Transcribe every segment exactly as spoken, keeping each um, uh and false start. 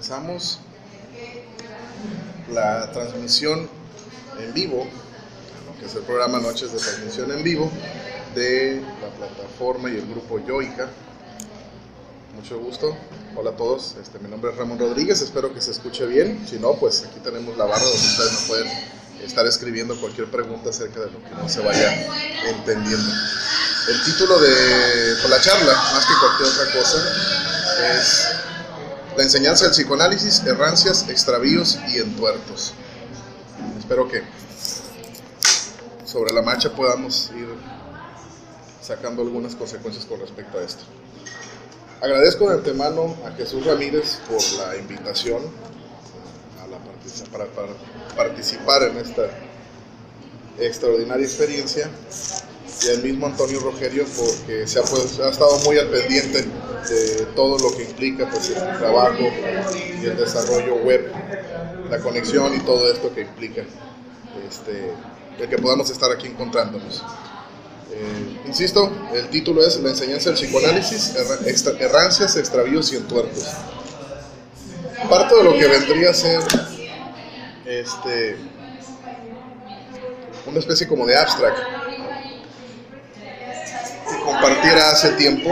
comenzamos la transmisión en vivo, que es el programa Noches de Transmisión en Vivo de la plataforma y el grupo Yoica. Mucho gusto, hola a todos, este, mi nombre es Ramón Rodríguez, espero que se escuche bien. Si no, pues aquí tenemos la barra donde ustedes me pueden estar escribiendo cualquier pregunta acerca de lo que no se vaya entendiendo. El título de pues, la charla, más que cualquier otra cosa, es la enseñanza del psicoanálisis, errancias, extravíos y entuertos. Espero que sobre la marcha podamos ir sacando algunas consecuencias con respecto a esto. Agradezco de antemano a Jesús Ramírez por la invitación a la partic- para, para participar en esta extraordinaria experiencia, y al mismo Antonio Rogerio porque se ha, pues, ha estado muy al pendiente de todo lo que implica pues, el trabajo y el desarrollo web, la conexión y todo esto que implica este, el que podamos estar aquí encontrándonos. Eh, insisto, el título es La enseñanza del psicoanálisis, erra- extra- errancias, extravíos y entuertos. Parte de lo que vendría a ser este, una especie como de abstract que compartiera hace tiempo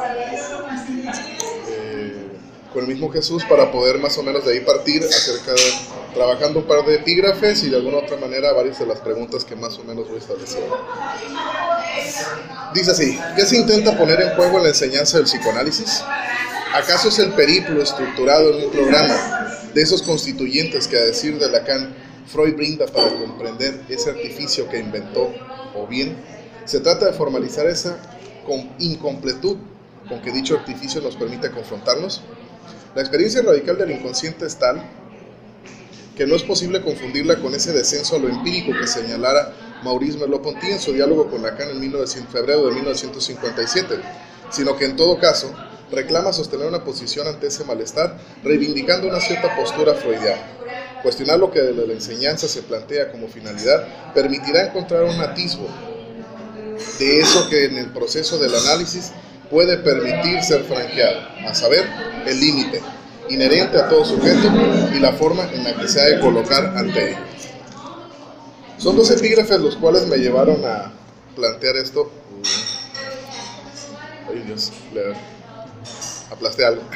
eh, con el mismo Jesús para poder más o menos de ahí partir acerca de trabajando un par de epígrafes y de alguna otra manera varias de las preguntas que más o menos voy estableciendo. Dice así: ¿qué se intenta poner en juego en la enseñanza del psicoanálisis? ¿Acaso es el periplo estructurado en un programa de esos constituyentes que, a decir de Lacan, Freud brinda para comprender ese artificio que inventó? ¿O bien se trata de formalizar esa incompletud con que dicho artificio nos permite confrontarnos? La experiencia radical del inconsciente es tal que no es posible confundirla con ese descenso a lo empírico que señalara Maurice Merleau-Ponty en su diálogo con Lacan en febrero de mil novecientos cincuenta y siete, sino que en todo caso reclama sostener una posición ante ese malestar, reivindicando una cierta postura freudiana. Cuestionar lo que de la enseñanza se plantea como finalidad permitirá encontrar un atisbo de eso que en el proceso del análisis puede permitir ser franqueado, a saber, el límite inherente a todo sujeto y la forma en la que se ha de colocar ante ello. Son dos epígrafes los cuales me llevaron a plantear esto. Ay Dios, le aplasté algo.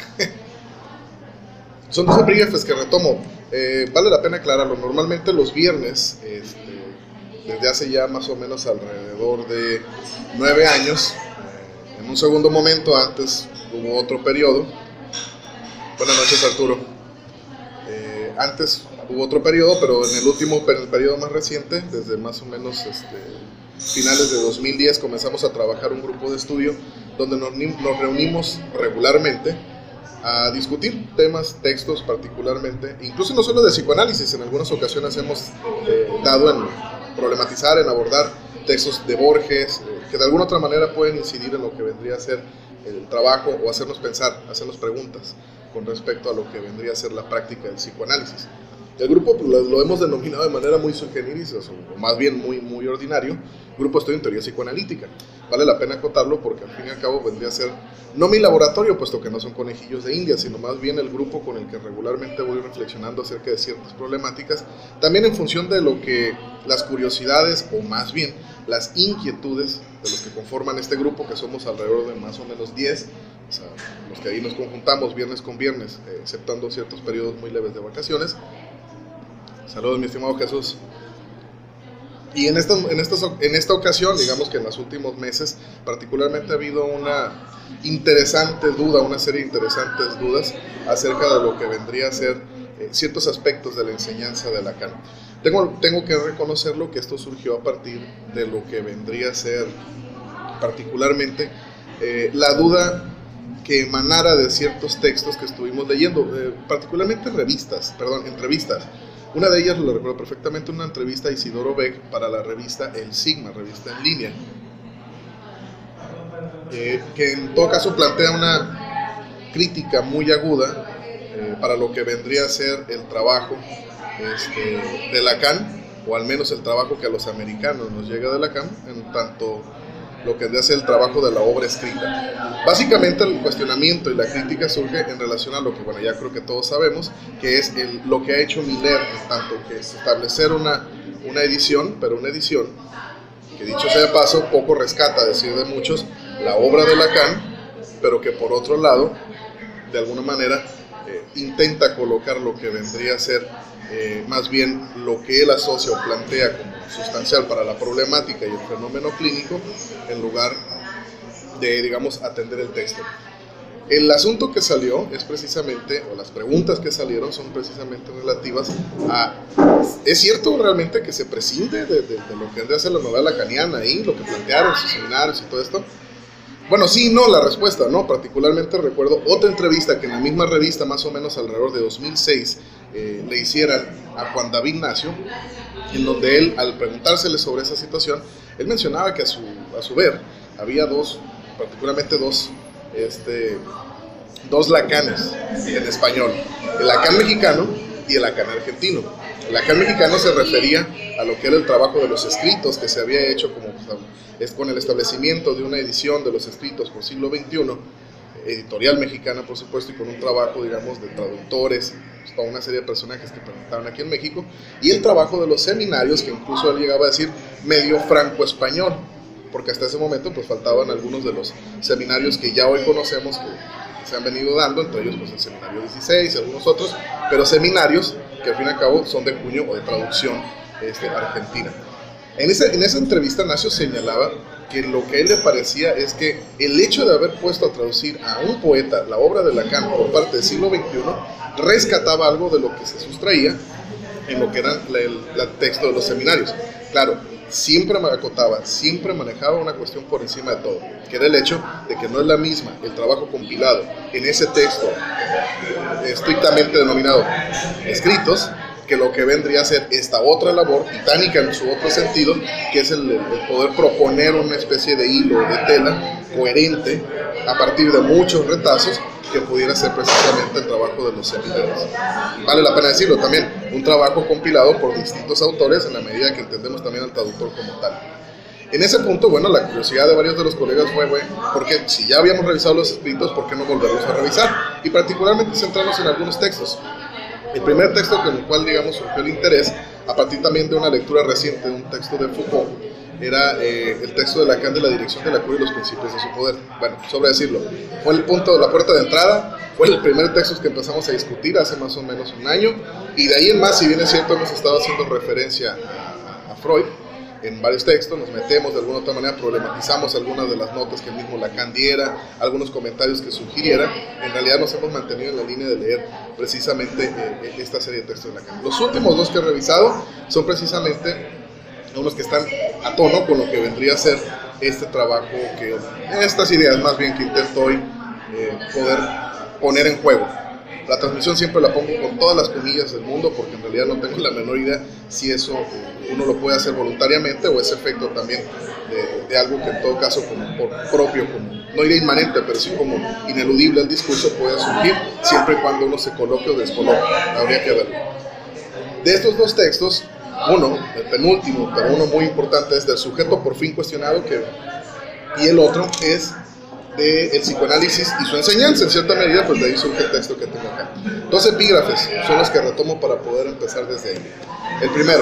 Son dos epígrafes que retomo. Eh, vale la pena aclararlo. Normalmente los viernes, este, desde hace ya más o menos alrededor de nueve años, eh, en un segundo momento antes hubo otro periodo. Buenas noches, Arturo. Eh, antes hubo otro periodo, pero en el último, en el periodo más reciente, desde más o menos este, finales de dos mil diez, comenzamos a trabajar un grupo de estudio donde nos, nos reunimos regularmente a discutir temas, textos particularmente, incluso no solo de psicoanálisis, en algunas ocasiones hemos eh, dado en problematizar, en abordar textos de Borges, eh, que de alguna otra manera pueden incidir en lo que vendría a ser el trabajo o hacernos pensar, hacernos preguntas con respecto a lo que vendría a ser la práctica del psicoanálisis. El grupo pues, lo, lo hemos denominado de manera muy sui generis, o más bien muy, muy ordinario, Grupo de Estudio en Teoría Psicoanalítica. Vale la pena acotarlo porque al fin y al cabo vendría a ser, no mi laboratorio, puesto que no son conejillos de India, sino más bien el grupo con el que regularmente voy reflexionando acerca de ciertas problemáticas, también en función de lo que las curiosidades, o más bien las inquietudes de los que conforman este grupo, que somos alrededor de más o menos diez, o sea, los que ahí nos conjuntamos viernes con viernes, eh, exceptando ciertos periodos muy leves de vacaciones. Saludos, mi estimado Jesús. Y en esta, en, esta, en esta ocasión, digamos que en los últimos meses, particularmente ha habido una interesante duda, una serie de interesantes dudas acerca de lo que vendría a ser eh, ciertos aspectos de la enseñanza de Lacan. Tengo, tengo que reconocerlo que esto surgió a partir de lo que vendría a ser particularmente eh, la duda que emanara de ciertos textos que estuvimos leyendo, eh, particularmente revistas, perdón, entrevistas. Una de ellas, lo recuerdo perfectamente, una entrevista a Isidoro Beck para la revista El Sigma, revista en línea, eh, que en todo caso plantea una crítica muy aguda eh, para lo que vendría a ser el trabajo este, de Lacan, o al menos el trabajo que a los americanos nos llega de Lacan, en tanto lo que debe ser el trabajo de la obra escrita. Básicamente el cuestionamiento y la crítica surge en relación a lo que, bueno, ya creo que todos sabemos, que es el, lo que ha hecho Miller, en tanto que es establecer una, una edición, pero una edición que, dicho sea de paso, poco rescata, a decir de muchos, la obra de Lacan, pero que por otro lado, de alguna manera, eh, intenta colocar lo que vendría a ser eh, más bien lo que él asocia o plantea como sustancial para la problemática y el fenómeno clínico, en lugar de, digamos, atender el texto. El asunto que salió es precisamente, o las preguntas que salieron son precisamente relativas a, ¿es cierto realmente que se prescinde de, de, de lo que vendría a ser la novela lacaniana ahí, lo que plantearon sus seminarios y todo esto? Bueno, sí, no, la respuesta, ¿no? Particularmente recuerdo otra entrevista que en la misma revista, más o menos alrededor de dos mil seis, eh, le hicieran a Juan David Nacio, en donde él, al preguntársele sobre esa situación, él mencionaba que a su, a su ver había dos, particularmente dos, este, dos Lacanes en español, el Lacan mexicano y el Lacan argentino. El Lacan mexicano se refería a lo que era el trabajo de los escritos que se había hecho como, es con el establecimiento de una edición de los escritos por siglo veintiuno, editorial mexicana por supuesto, y con un trabajo, digamos, de traductores, toda una serie de personajes que presentaban aquí en México, y el trabajo de los seminarios, que incluso él llegaba a decir medio franco-español, porque hasta ese momento pues faltaban algunos de los seminarios que ya hoy conocemos que se han venido dando, entre ellos pues el seminario dieciséis y algunos otros, pero seminarios que al fin y al cabo son de cuño o de traducción este, argentina. En esa, en esa entrevista Nacio señalaba que lo que a él le parecía es que el hecho de haber puesto a traducir a un poeta la obra de Lacan por parte del siglo veintiuno rescataba algo de lo que se sustraía en lo que era el, el texto de los seminarios. Claro, siempre me acotaba, siempre manejaba una cuestión por encima de todo, que era el hecho de que no es la misma el trabajo compilado en ese texto estrictamente denominado escritos, que lo que vendría a ser esta otra labor titánica en su otro sentido, que es el, el poder proponer una especie de hilo de tela coherente a partir de muchos retazos, que pudiera ser precisamente el trabajo de los seminarios. Vale la pena decirlo también, un trabajo compilado por distintos autores en la medida que entendemos también al traductor como tal. En ese punto, bueno, la curiosidad de varios de los colegas fue, bueno, porque si ya habíamos revisado los escritos, ¿por qué no volverlos a revisar? Y particularmente centrarnos en algunos textos. El primer texto con el cual, digamos, surgió el interés, a partir también de una lectura reciente de un texto de Foucault, era eh, el texto de Lacan de la dirección de la cura y los principios de su poder. Bueno, sobre decirlo, fue el punto de la puerta de entrada, fue el primer texto que empezamos a discutir hace más o menos un año, y de ahí en más, si bien es cierto, hemos estado haciendo referencia a, a Freud en varios textos, nos metemos de alguna otra manera, problematizamos algunas de las notas que el mismo Lacan diera, algunos comentarios que sugiriera. En realidad nos hemos mantenido en la línea de leer precisamente eh, esta serie de textos de Lacan. Los últimos dos que he revisado son precisamente unos que están a tono con lo que vendría a ser este trabajo, que estas ideas más bien que intento hoy eh, poder poner en juego. La transmisión siempre la pongo con todas las comillas del mundo, porque en realidad no tengo la menor idea si eso eh, uno lo puede hacer voluntariamente o es efecto también de, de algo que en todo caso como por propio, como, no diré inmanente, pero sí como ineludible al discurso puede surgir, siempre y cuando uno se coloque o descoloque. Habría que verlo. De estos dos textos, uno, el penúltimo, pero uno muy importante, es del sujeto por fin cuestionado, que, y el otro es de el psicoanálisis y su enseñanza. En cierta medida, pues de ahí surge el texto que tengo acá. Dos epígrafes son los que retomo para poder empezar desde ahí. El primero,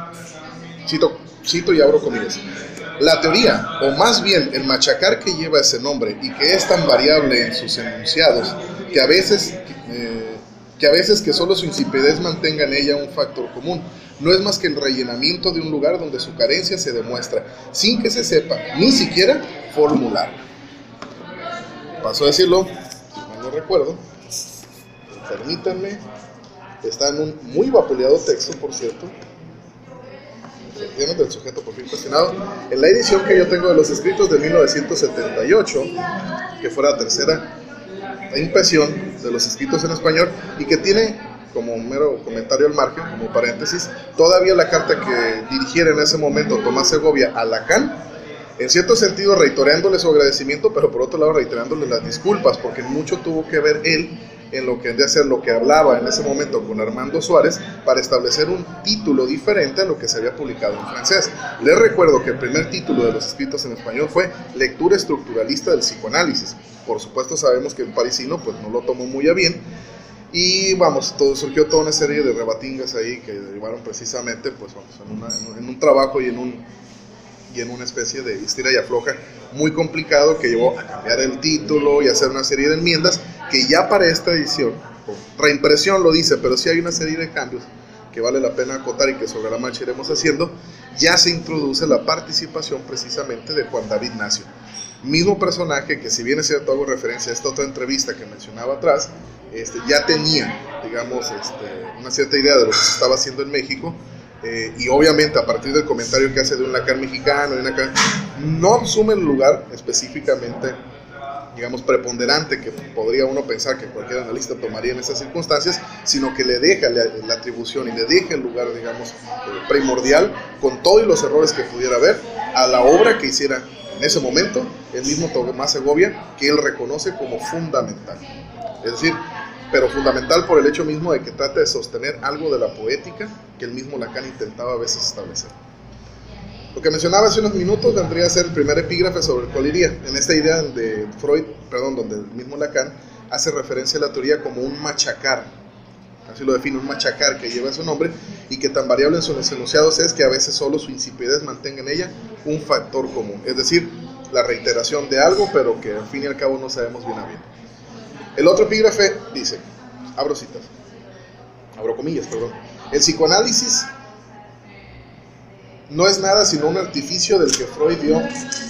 cito, cito y abro comillas: la teoría, o más bien el machacar que lleva ese nombre y que es tan variable en sus enunciados, que a veces... Eh, que a veces que solo su insipidez mantenga en ella un factor común, no es más que el rellenamiento de un lugar donde su carencia se demuestra, sin que se sepa, ni siquiera, formularla. Paso a decirlo, si mal no recuerdo, permítanme, está en un muy vapuleado texto, por cierto, efectivamente del sujeto por fin cuestionado, en la edición que yo tengo de los escritos de mil novecientos setenta y ocho, que fue la tercera impresión de los escritos en español, y que tiene, como un mero comentario al margen, como paréntesis, todavía la carta que dirigiera en ese momento Tomás Segovia a Lacan, en cierto sentido reiterándole su agradecimiento, pero por otro lado reiterándole las disculpas, porque mucho tuvo que ver él en lo que vendría a ser lo que hablaba en ese momento con Armando Suárez para establecer un título diferente a lo que se había publicado en francés. Les recuerdo que el primer título de los escritos en español fue Lectura estructuralista del psicoanálisis. Por supuesto sabemos que el parisino pues no lo tomó muy a bien y vamos, todo, surgió toda una serie de rebatingas ahí que derivaron precisamente pues vamos, en, una, en, un, en un trabajo y en un y en una especie de estira y afloja muy complicado que llevó a cambiar el título y hacer una serie de enmiendas que ya para esta edición, reimpresión lo dice, pero sí hay una serie de cambios que vale la pena acotar y que sobre la marcha iremos haciendo. Ya se introduce la participación precisamente de Juan David Nacio, mismo personaje que, si bien es cierto hago referencia a esta otra entrevista que mencionaba atrás, este, ya tenía, digamos, este, una cierta idea de lo que se estaba haciendo en México. Eh, y obviamente a partir del comentario que hace de un Lacan mexicano, de un Lacan, no asume el lugar específicamente, digamos, preponderante que podría uno pensar que cualquier analista tomaría en esas circunstancias, sino que le deja la, la atribución y le deja el lugar, digamos, eh, primordial, con todos los errores que pudiera haber, a la obra que hiciera en ese momento el mismo Tomás Segovia, que él reconoce como fundamental. Es decir, pero fundamental por el hecho mismo de que trata de sostener algo de la poética que el mismo Lacan intentaba a veces establecer. Lo que mencionaba hace unos minutos vendría a ser el primer epígrafe sobre el cual iría, en esta idea de Freud, perdón, donde el mismo Lacan hace referencia a la teoría como un machacar, así lo define, un machacar que lleva su nombre y que tan variable en sus enunciados es que a veces solo su insipidez mantenga en ella un factor común, es decir, la reiteración de algo, pero que al fin y al cabo no sabemos bien a bien. El otro epígrafe dice, abro citas, abro comillas, perdón, el psicoanálisis no es nada sino un artificio del que Freud dio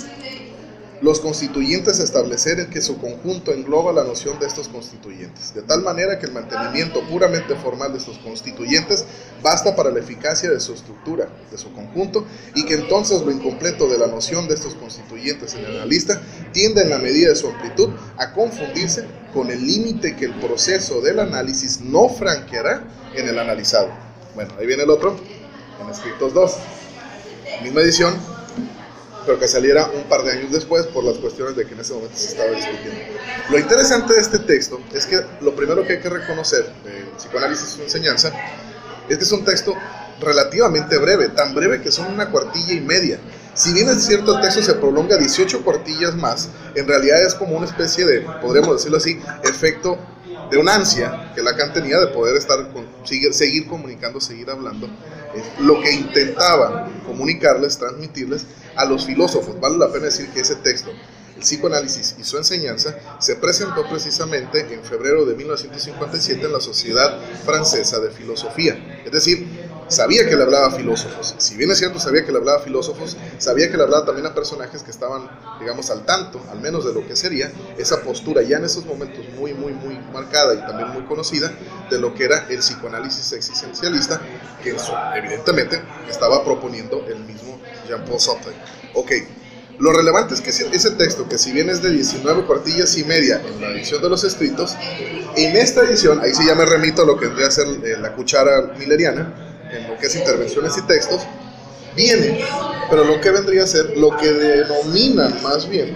los constituyentes a establecer en que su conjunto engloba la noción de estos constituyentes, de tal manera que el mantenimiento puramente formal de estos constituyentes basta para la eficacia de su estructura, de su conjunto, y que entonces lo incompleto de la noción de estos constituyentes en el analista tiende en la medida de su amplitud a confundirse con el límite que el proceso del análisis no franqueará en el analizado. Bueno, ahí viene el otro, en Escritos dos, misma edición, pero que saliera un par de años después por las cuestiones de que en ese momento se estaba discutiendo. Lo interesante de este texto es que lo primero que hay que reconocer del psicoanálisis y su enseñanza es que es un texto relativamente breve, tan breve que son una cuartilla y media. Si bien es cierto el texto se prolonga dieciocho cuartillas más, en realidad es como una especie de, podríamos decirlo así, efecto de una ansia que Lacan tenía de poder estar con, seguir, seguir comunicando, seguir hablando, eh, lo que intentaba comunicarles, transmitirles a los filósofos. Vale la pena decir que ese texto, el psicoanálisis y su enseñanza, se presentó precisamente en febrero de mil novecientos cincuenta y siete en la Sociedad Francesa de Filosofía. Es decir, sabía que le hablaba a filósofos. Si bien es cierto, sabía que le hablaba a filósofos, sabía que le hablaba también a personajes que estaban, digamos, al tanto, al menos de lo que sería esa postura, ya en esos momentos muy, muy, muy marcada y también muy conocida, de lo que era el psicoanálisis existencialista, que eso, evidentemente, estaba proponiendo el mismo Jean-Paul Sartre. Ok, lo relevante es que ese texto, que si bien es de diecinueve cuartillas y media en la edición de los escritos, en esta edición, ahí sí ya me remito a lo que vendría a ser eh, la cuchara milleriana, en lo que es intervenciones y textos, viene, pero lo que vendría a ser lo que denominan más bien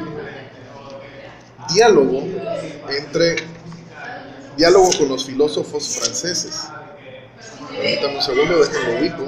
diálogo entre diálogo con los filósofos franceses. Permítanme un segundo, déjenlo ubico.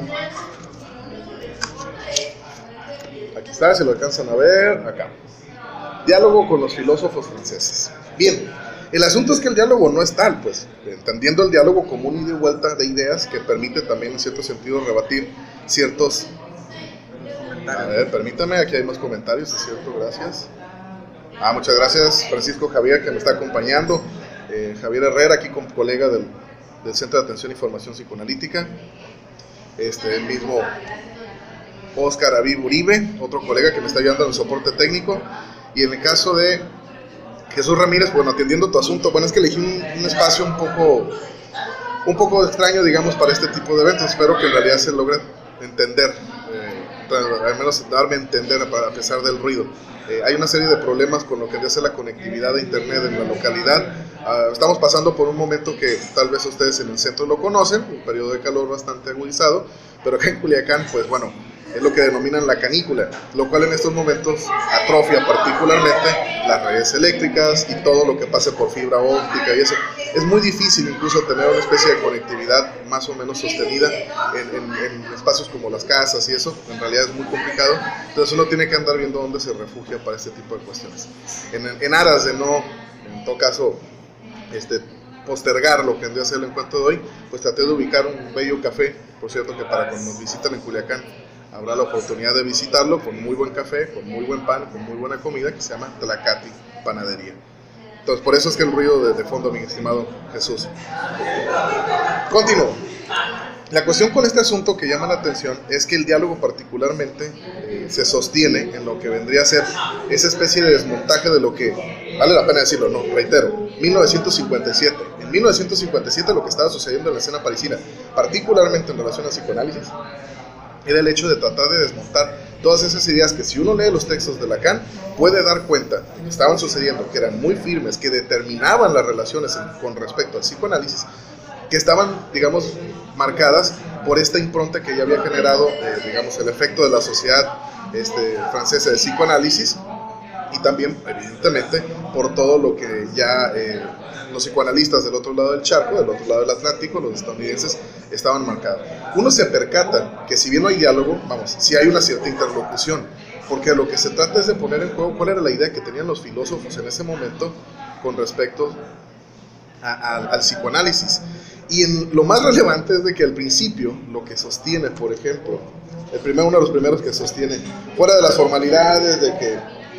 Aquí está, si lo alcanzan a ver, acá. Diálogo con los filósofos franceses. Bien, el asunto es que el diálogo no es tal, pues, entendiendo el diálogo como un ida y vuelta de ideas que permite también en cierto sentido rebatir ciertos... A ver, permítame, aquí hay más comentarios, es cierto, gracias. Ah, muchas gracias, Francisco Javier, que me está acompañando. Eh, Javier Herrera, aquí con colega del, del Centro de Atención e Información Psicoanalítica. Este, el mismo Óscar Aviv Uribe, otro colega que me está ayudando en el soporte técnico. Y en el caso de Jesús Ramírez, bueno, atendiendo tu asunto, bueno, es que elegí un, un espacio un poco, un poco extraño, digamos, para este tipo de eventos. Espero que en realidad se logre entender, eh, al menos darme a entender a pesar del ruido. Eh, hay una serie de problemas con lo que hace la conectividad de internet en la localidad. Uh, estamos pasando por un momento que tal vez ustedes en el centro lo conocen, un periodo de calor bastante agudizado, pero acá en Culiacán, pues bueno, es lo que denominan la canícula, lo cual en estos momentos atrofia particularmente las redes eléctricas y todo lo que pase por fibra óptica y eso. Es muy difícil incluso tener una especie de conectividad más o menos sostenida en, en, en espacios como las casas y eso, en realidad es muy complicado, entonces uno tiene que andar viendo dónde se refugia para este tipo de cuestiones. En, en aras de no, en todo caso, este, postergar lo que vendría a ser el encuentro de hoy, pues traté de ubicar un bello café, por cierto que para cuando nos visitan en Culiacán habrá la oportunidad de visitarlo, con muy buen café, con muy buen pan, con muy buena comida, que se llama Tlacati Panadería. Entonces por eso es que el ruido de, de fondo, mi estimado Jesús. Continúo. La cuestión con este asunto que llama la atención es que el diálogo particularmente eh, se sostiene en lo que vendría a ser esa especie de desmontaje de lo que, vale la pena decirlo, no, reitero, mil novecientos cincuenta y siete. En mil novecientos cincuenta y siete lo que estaba sucediendo en la escena parisina, particularmente en relación al psicoanálisis, era el hecho de tratar de desmontar todas esas ideas que si uno lee los textos de Lacan puede dar cuenta de que estaban sucediendo, que eran muy firmes, que determinaban las relaciones en, con respecto al psicoanálisis, que estaban, digamos, marcadas por esta impronta que ya había generado, eh, digamos, el efecto de la sociedad este, francesa de psicoanálisis, y también, evidentemente, por todo lo que ya eh, los psicoanalistas del otro lado del charco, del otro lado del Atlántico, los estadounidenses, estaban marcados. Uno se percata que si bien no hay diálogo, vamos, sí hay una cierta interlocución, porque lo que se trata es de poner en juego cuál era la idea que tenían los filósofos en ese momento con respecto a, a, al psicoanálisis. Y en, lo más relevante es de que al principio lo que sostiene, por ejemplo, el primero, uno de los primeros que sostiene, fuera de las formalidades de que,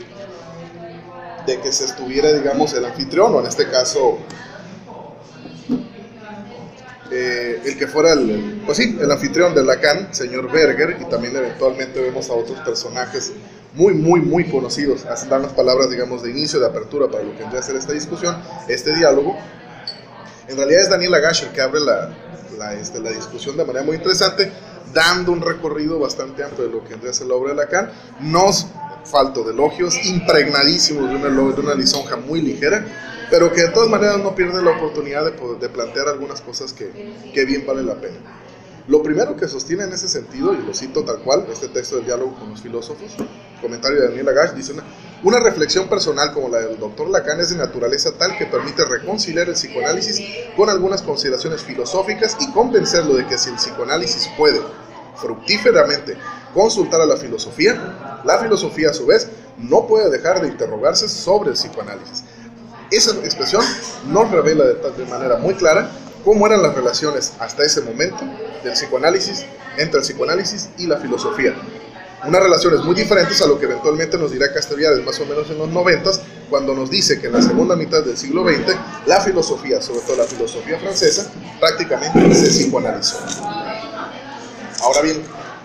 de que se estuviera, digamos, el anfitrión, o en este caso, eh, el que fuera el, pues sí, el anfitrión de Lacan, señor Berger, y también eventualmente vemos a otros personajes muy, muy, muy conocidos, hacen dar las palabras, digamos, de inicio, de apertura para lo que vendría a ser esta discusión, este diálogo. En realidad es Daniel Lagache el que abre la, la, este, la discusión de manera muy interesante, dando un recorrido bastante amplio de lo que vendría a ser la obra de Lacan. No falto de elogios, impregnadísimos de una, de una lisonja muy ligera, pero que de todas maneras no pierde la oportunidad de, de plantear algunas cosas que, que bien vale la pena. Lo primero que sostiene en ese sentido, y lo cito tal cual, este texto del diálogo con los filósofos, comentario de Daniel Lagache, dice: una, una reflexión personal como la del doctor Lacan es de naturaleza tal que permite reconciliar el psicoanálisis con algunas consideraciones filosóficas y convencerlo de que si el psicoanálisis puede fructíferamente consultar a la filosofía, la filosofía a su vez no puede dejar de interrogarse sobre el psicoanálisis. Esa expresión nos revela de, de manera muy clara cómo eran las relaciones hasta ese momento del psicoanálisis, entre el psicoanálisis y la filosofía. Unas relaciones muy diferentes a lo que eventualmente nos dirá Castoriadis más o menos en los noventas, cuando nos dice que en la segunda mitad del siglo veinte la filosofía, sobre todo la filosofía francesa, prácticamente se psicoanalizó. Ahora bien,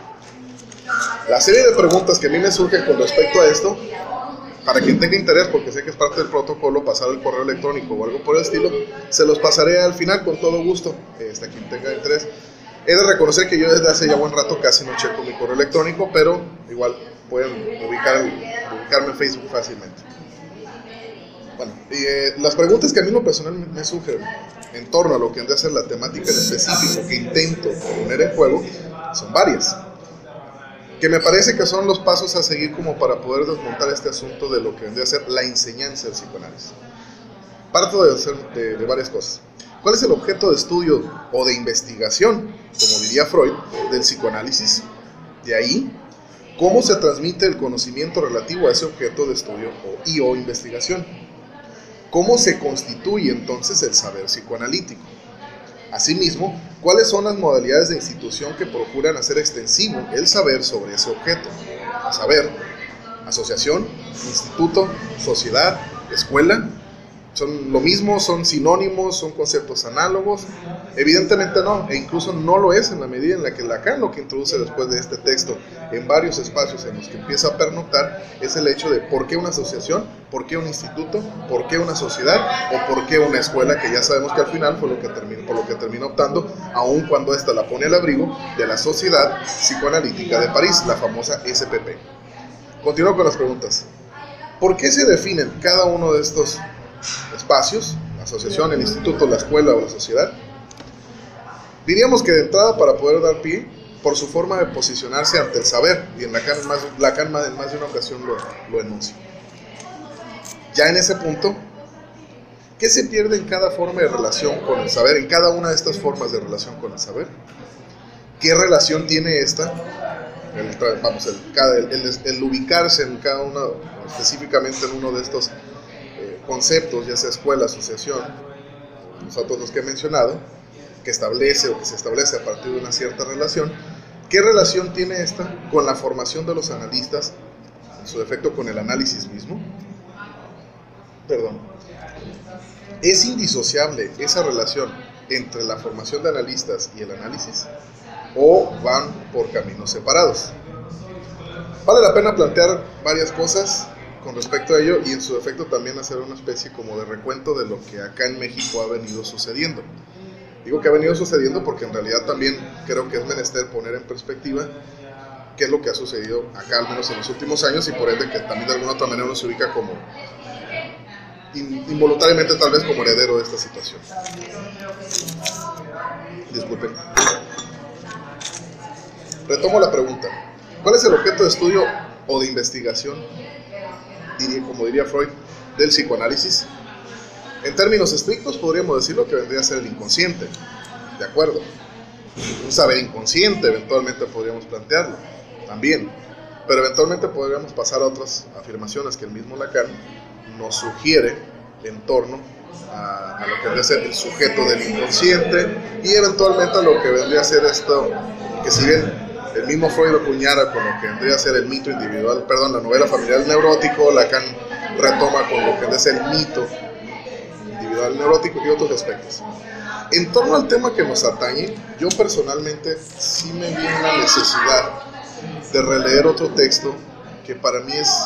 la serie de preguntas que a mí me surgen con respecto a esto, para quien tenga interés, porque sé que es parte del protocolo pasar el correo electrónico o algo por el estilo, se los pasaré al final con todo gusto, hasta quien tenga interés. He de reconocer que yo desde hace ya buen rato casi no checo mi correo electrónico, pero igual pueden ubicar, ubicarme en Facebook fácilmente. Bueno, eh, las preguntas que a mí en lo personal me surgen en torno a lo que han de ser la temática en específico que intento poner en juego son varias, que me parece que son los pasos a seguir como para poder desmontar este asunto de lo que vendría a ser la enseñanza del psicoanálisis. Parto de, hacer, de, de varias cosas. ¿Cuál es el objeto de estudio o de investigación, como diría Freud, del psicoanálisis? De ahí, ¿cómo se transmite el conocimiento relativo a ese objeto de estudio o, y o investigación? ¿Cómo se constituye entonces el saber psicoanalítico? Asimismo, ¿cuáles son las modalidades de institución que procuran hacer extensivo el saber sobre ese objeto? A saber, asociación, instituto, sociedad, escuela. ¿Son lo mismo? ¿Son sinónimos? ¿Son conceptos análogos? Evidentemente no, e incluso no lo es en la medida en la que Lacan lo que introduce después de este texto en varios espacios en los que empieza a pernoctar es el hecho de por qué una asociación, por qué un instituto, por qué una sociedad o por qué una escuela, que ya sabemos que al final fue lo que terminó, por lo que terminó optando, aun cuando ésta la pone al abrigo de la Sociedad Psicoanalítica de París, la famosa S P P. Continúo con las preguntas. ¿Por qué se definen cada uno de estos espacios, la asociación, el instituto, la escuela o la sociedad? Diríamos que de entrada, para poder dar pie, por su forma de posicionarse ante el saber, y en Lacan, más, Lacan en más de una ocasión lo, lo enuncia. Ya en ese punto, ¿qué se pierde en cada forma de relación con el saber, en cada una de estas formas de relación con el saber? ¿Qué relación tiene esta? El, vamos, el, el, el, el ubicarse en cada una, específicamente en uno de estos eh, conceptos, ya sea escuela, asociación, nosotros los que he mencionado, que establece o que se establece a partir de una cierta relación. ¿Qué relación tiene esta con la formación de los analistas, en su defecto con el análisis mismo? Perdón. ¿Es indisociable esa relación entre la formación de analistas y el análisis? ¿O van por caminos separados? Vale la pena plantear varias cosas con respecto a ello y en su defecto también hacer una especie como de recuento de lo que acá en México ha venido sucediendo. Digo que ha venido sucediendo porque en realidad también creo que es menester poner en perspectiva qué es lo que ha sucedido acá, al menos en los últimos años, y por ende que también de alguna otra manera uno se ubica como involuntariamente tal vez como heredero de esta situación. Disculpen. Retomo la pregunta. ¿Cuál es el objeto de estudio o de investigación, diría, como diría Freud, del psicoanálisis? En términos estrictos podríamos decirlo que vendría a ser el inconsciente, de acuerdo. Un saber inconsciente eventualmente podríamos plantearlo, también. Pero eventualmente podríamos pasar a otras afirmaciones que el mismo Lacan nos sugiere en torno a, a lo que vendría a ser el sujeto del inconsciente y eventualmente a lo que vendría a ser esto, que si bien el mismo Freud lo acuñara con lo que vendría a ser el mito individual, perdón, la novela familiar neurótico, Lacan retoma con lo que vendría a ser el mito individual neurótico y otros aspectos. En torno al tema que nos atañe, yo personalmente sí me vi en la necesidad de releer otro texto que para mí es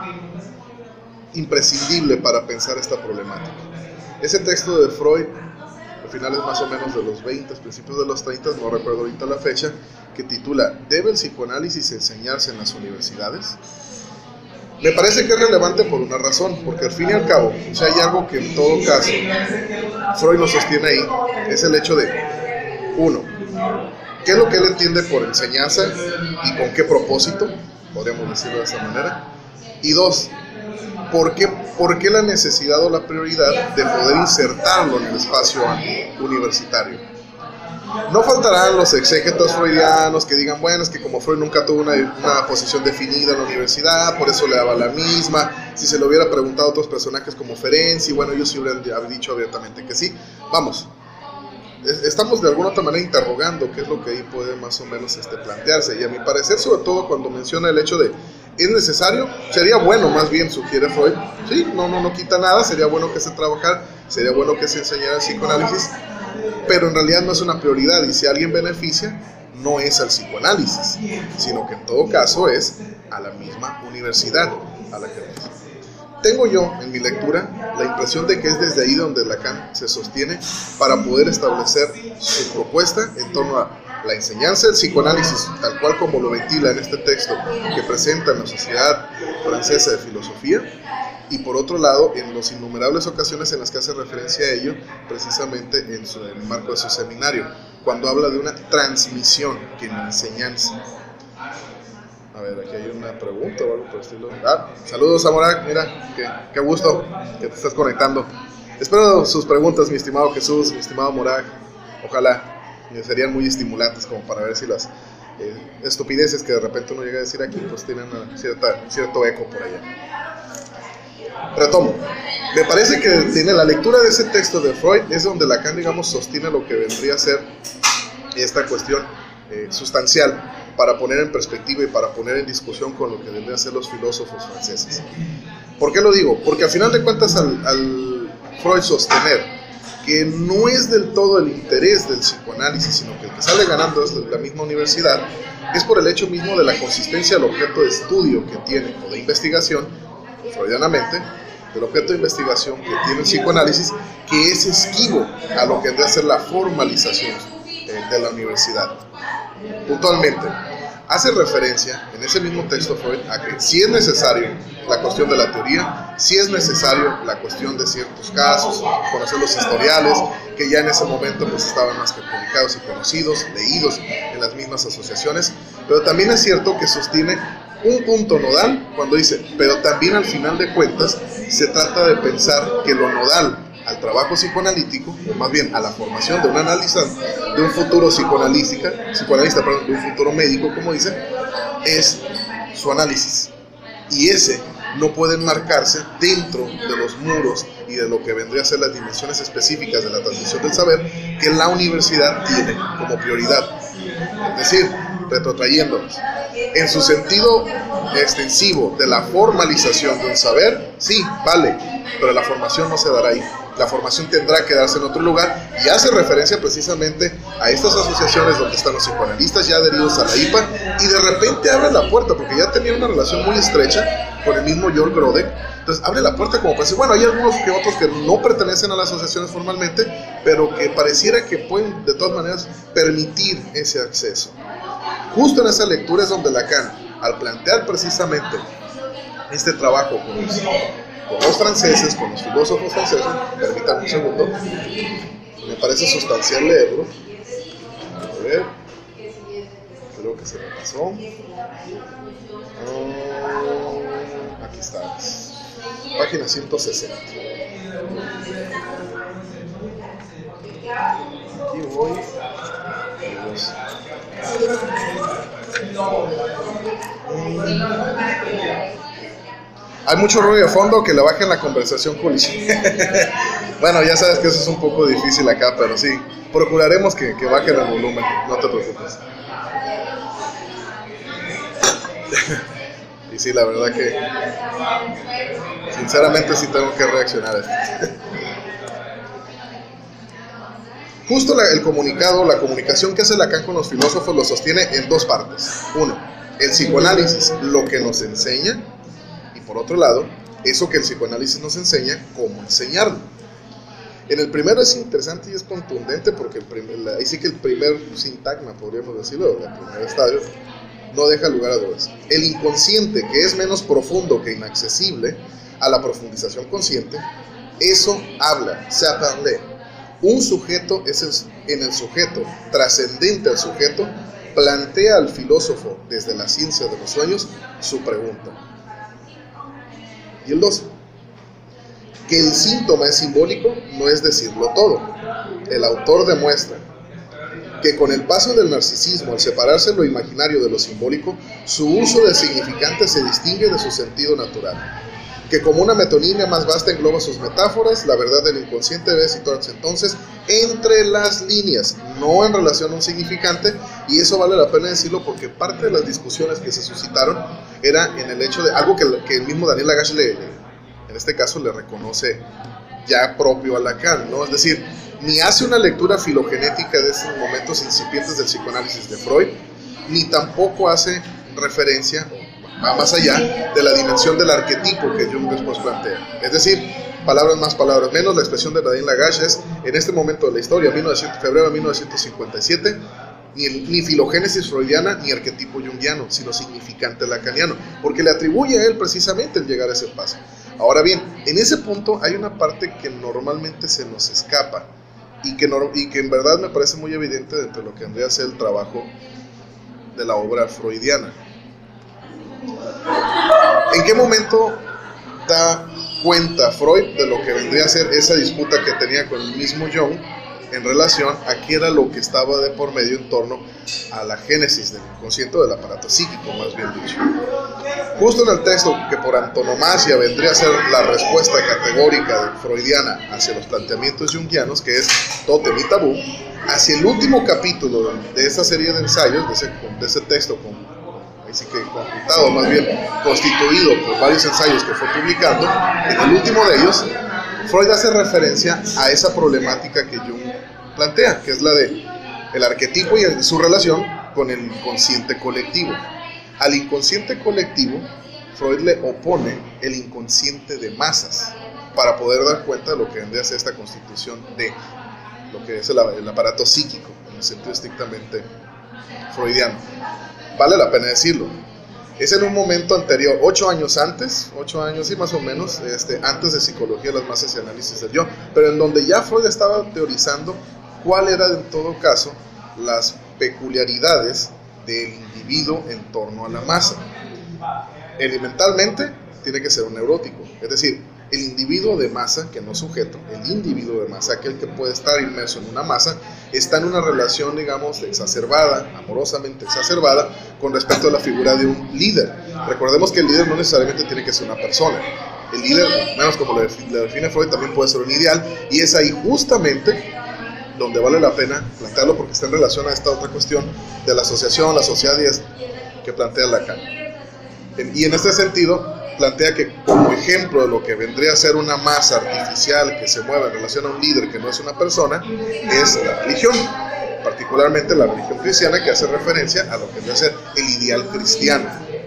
imprescindible para pensar esta problemática. Ese texto de Freud, a finales más o menos de los veinte, principios de los treinta, no recuerdo ahorita la fecha, que titula ¿Debe el psicoanálisis enseñarse en las universidades? Me parece que es relevante por una razón, porque al fin y al cabo, o sea, hay algo que en todo caso Freud nos sostiene ahí, es el hecho de, uno, ¿qué es lo que él entiende por enseñanza y con qué propósito? Podríamos decirlo de esa manera. Y dos, ¿por qué, por qué la necesidad o la prioridad de poder insertarlo en el espacio universitario? No faltarán los exégetos freudianos que digan, bueno, es que como Freud nunca tuvo una, una posición definida en la universidad, por eso le daba la misma. Si se lo hubiera preguntado a otros personajes como Ferenczi, bueno, ellos sí hubieran dicho abiertamente que sí. Vamos, estamos de alguna otra manera interrogando qué es lo que ahí puede más o menos este, plantearse. Y a mi parecer, sobre todo cuando menciona el hecho de, ¿es necesario? Sería bueno, más bien, sugiere Freud. Sí, no, no, no quita nada, sería bueno que se trabajara, sería bueno que se enseñara el psicoanálisis, pero en realidad no es una prioridad, y si alguien beneficia, no es al psicoanálisis, sino que en todo caso es a la misma universidad a la que es. Tengo yo, en mi lectura, la impresión de que es desde ahí donde Lacan se sostiene para poder establecer su propuesta en torno a la enseñanza del psicoanálisis, tal cual como lo ventila en este texto que presenta en la Sociedad Francesa de Filosofía, y por otro lado, en las innumerables ocasiones en las que hace referencia a ello, precisamente en, su, en el marco de su seminario, cuando habla de una transmisión que en la enseñanza. A ver, aquí hay una pregunta o algo por el estilo. Ah, saludos a Morac, mira, qué, qué gusto que te estás conectando. Espero sus preguntas, mi estimado Jesús, mi estimado Morac. Ojalá serían muy estimulantes como para ver si las eh, estupideces que de repente uno llega a decir aquí pues tienen una cierta, cierto eco por allá. Retomo, me parece que tiene la lectura de ese texto de Freud es donde Lacan, digamos, sostiene lo que vendría a ser esta cuestión eh, sustancial para poner en perspectiva y para poner en discusión con lo que vendrían a ser los filósofos franceses. ¿Por qué lo digo? Porque al final de cuentas al, al Freud sostener que no es del todo el interés del psicoanálisis, sino que el que sale ganando es la misma universidad, es por el hecho mismo de la consistencia del objeto de estudio que tiene, o de investigación, freudianamente, del objeto de investigación que tiene el psicoanálisis, que es esquivo a lo que debe ser la formalización eh, de la universidad. Puntualmente, hace referencia en ese mismo texto Freud a que sí es necesario la cuestión de la teoría, sí es necesario la cuestión de ciertos casos, conocer los historiales, que ya en ese momento pues estaban más que publicados y conocidos, leídos en las mismas asociaciones, pero también es cierto que sostiene un punto nodal cuando dice, pero también al final de cuentas se trata de pensar que lo nodal al trabajo psicoanalítico, o más bien a la formación de un analista, de un futuro psicoanalística, psicoanalista, perdón, de un futuro médico, como dice, es su análisis. Y ese no puede enmarcarse dentro de los muros y de lo que vendría a ser las dimensiones específicas de la transmisión del saber que la universidad tiene como prioridad. Es decir, retrotrayéndonos, en su sentido extensivo de la formalización de un saber, sí, vale, pero la formación no se dará ahí. La formación tendrá que darse en otro lugar y hace referencia precisamente a estas asociaciones donde están los psicoanalistas ya adheridos a la I P A y de repente abre la puerta, porque ya tenía una relación muy estrecha con el mismo Georg Grodek. Entonces abre la puerta como para decir, bueno, hay algunos que otros que no pertenecen a las asociaciones formalmente, pero que pareciera que pueden de todas maneras permitir ese acceso. Justo en esa lectura es donde Lacan, al plantear precisamente este trabajo con los, con los franceses, con los filósofos franceses, permítanme un segundo, me parece sustancial leerlo. A ver, creo que se me pasó. Uh, aquí está, página ciento sesenta. Aquí voy. Dios. Hay mucho ruido de fondo, que le bajen la conversación, Juli. Bueno, ya sabes que eso es un poco difícil acá, pero sí, procuraremos que, que bajen el volumen, no te preocupes. Y sí, la verdad que sinceramente sí tengo que reaccionar a esto. Justo la, el comunicado, la comunicación que hace Lacan con los filósofos lo sostiene en dos partes. Uno, el psicoanálisis, lo que nos enseña, y por otro lado, eso que el psicoanálisis nos enseña, cómo enseñarlo. En el primero es interesante y es contundente porque el primer, la, ahí sí que el primer sintagma, podríamos decirlo, el primer estadio, no deja lugar a dudas. El inconsciente, que es menos profundo que inaccesible a la profundización consciente, eso habla, se parle. Un sujeto es el, en el sujeto, trascendente al sujeto, plantea al filósofo desde la ciencia de los sueños su pregunta. Y el dos, que el síntoma es simbólico no es decirlo todo. El autor demuestra que con el paso del narcisismo, al separarse lo imaginario de lo simbólico, su uso de significante se distingue de su sentido natural. Que como una metonimia más vasta engloba sus metáforas, la verdad del inconsciente debe situarse entonces entre las líneas, no en relación a un significante, y eso vale la pena decirlo porque parte de las discusiones que se suscitaron era en el hecho de algo que, que el mismo Daniel Lagache, le, le, en este caso, le reconoce ya propio a Lacan, ¿no? Es decir, ni hace una lectura filogenética de esos momentos incipientes del psicoanálisis de Freud, ni tampoco hace referencia, va más allá de la dimensión del arquetipo que Jung después plantea. Es decir, palabras más, palabras menos, la expresión de Daniel Lagache es, en este momento de la historia, febrero de mil novecientos cincuenta y siete, ni, ni filogénesis freudiana ni arquetipo junguiano, sino significante lacaniano, porque le atribuye a él precisamente el llegar a ese paso. Ahora bien, en ese punto hay una parte que normalmente se nos escapa y que, no, y que en verdad me parece muy evidente dentro de lo que vendría a ser el trabajo de la obra freudiana. ¿En qué momento da cuenta Freud de lo que vendría a ser esa disputa que tenía con el mismo Jung en relación a qué era lo que estaba de por medio en torno a la génesis del inconsciente, del aparato psíquico, más bien dicho? Justo en el texto que por antonomasia vendría a ser la respuesta categórica freudiana hacia los planteamientos junguianos, que es Tótem y Tabú, hacia el último capítulo de esa serie de ensayos, de ese, de ese texto con así que conjuntado, más bien constituido por varios ensayos que fue publicando, en el último de ellos, Freud hace referencia a esa problemática que Jung plantea, que es la de el arquetipo y su relación con el inconsciente colectivo. Al inconsciente colectivo, Freud le opone el inconsciente de masas, para poder dar cuenta de lo que vendría a ser esta constitución de lo que es el, el aparato psíquico, en el sentido estrictamente freudiano. vale la pena decirlo. Es en un momento anterior, ocho años antes, ocho años y más o menos, este, antes de Psicología de las Masas y Análisis del Yo, pero en donde ya Freud estaba teorizando cuál era en todo caso las peculiaridades del individuo en torno a la masa. Elementalmente tiene que ser un neurótico, es decir, el individuo de masa, que no sujeto, el individuo de masa, aquel que puede estar inmerso en una masa, está en una relación, digamos, exacerbada, amorosamente exacerbada, con respecto a la figura de un líder. Recordemos que el líder no necesariamente tiene que ser una persona. El líder, menos como lo define Freud, también puede ser un ideal, y es ahí justamente donde vale la pena plantearlo, porque está en relación a esta otra cuestión de la asociación, la sociedad que plantea Lacan. Y en este sentido, plantea que como ejemplo de lo que vendría a ser una masa artificial que se mueve en relación a un líder que no es una persona, es la religión, particularmente la religión cristiana, que hace referencia a lo que debe ser el ideal cristiano.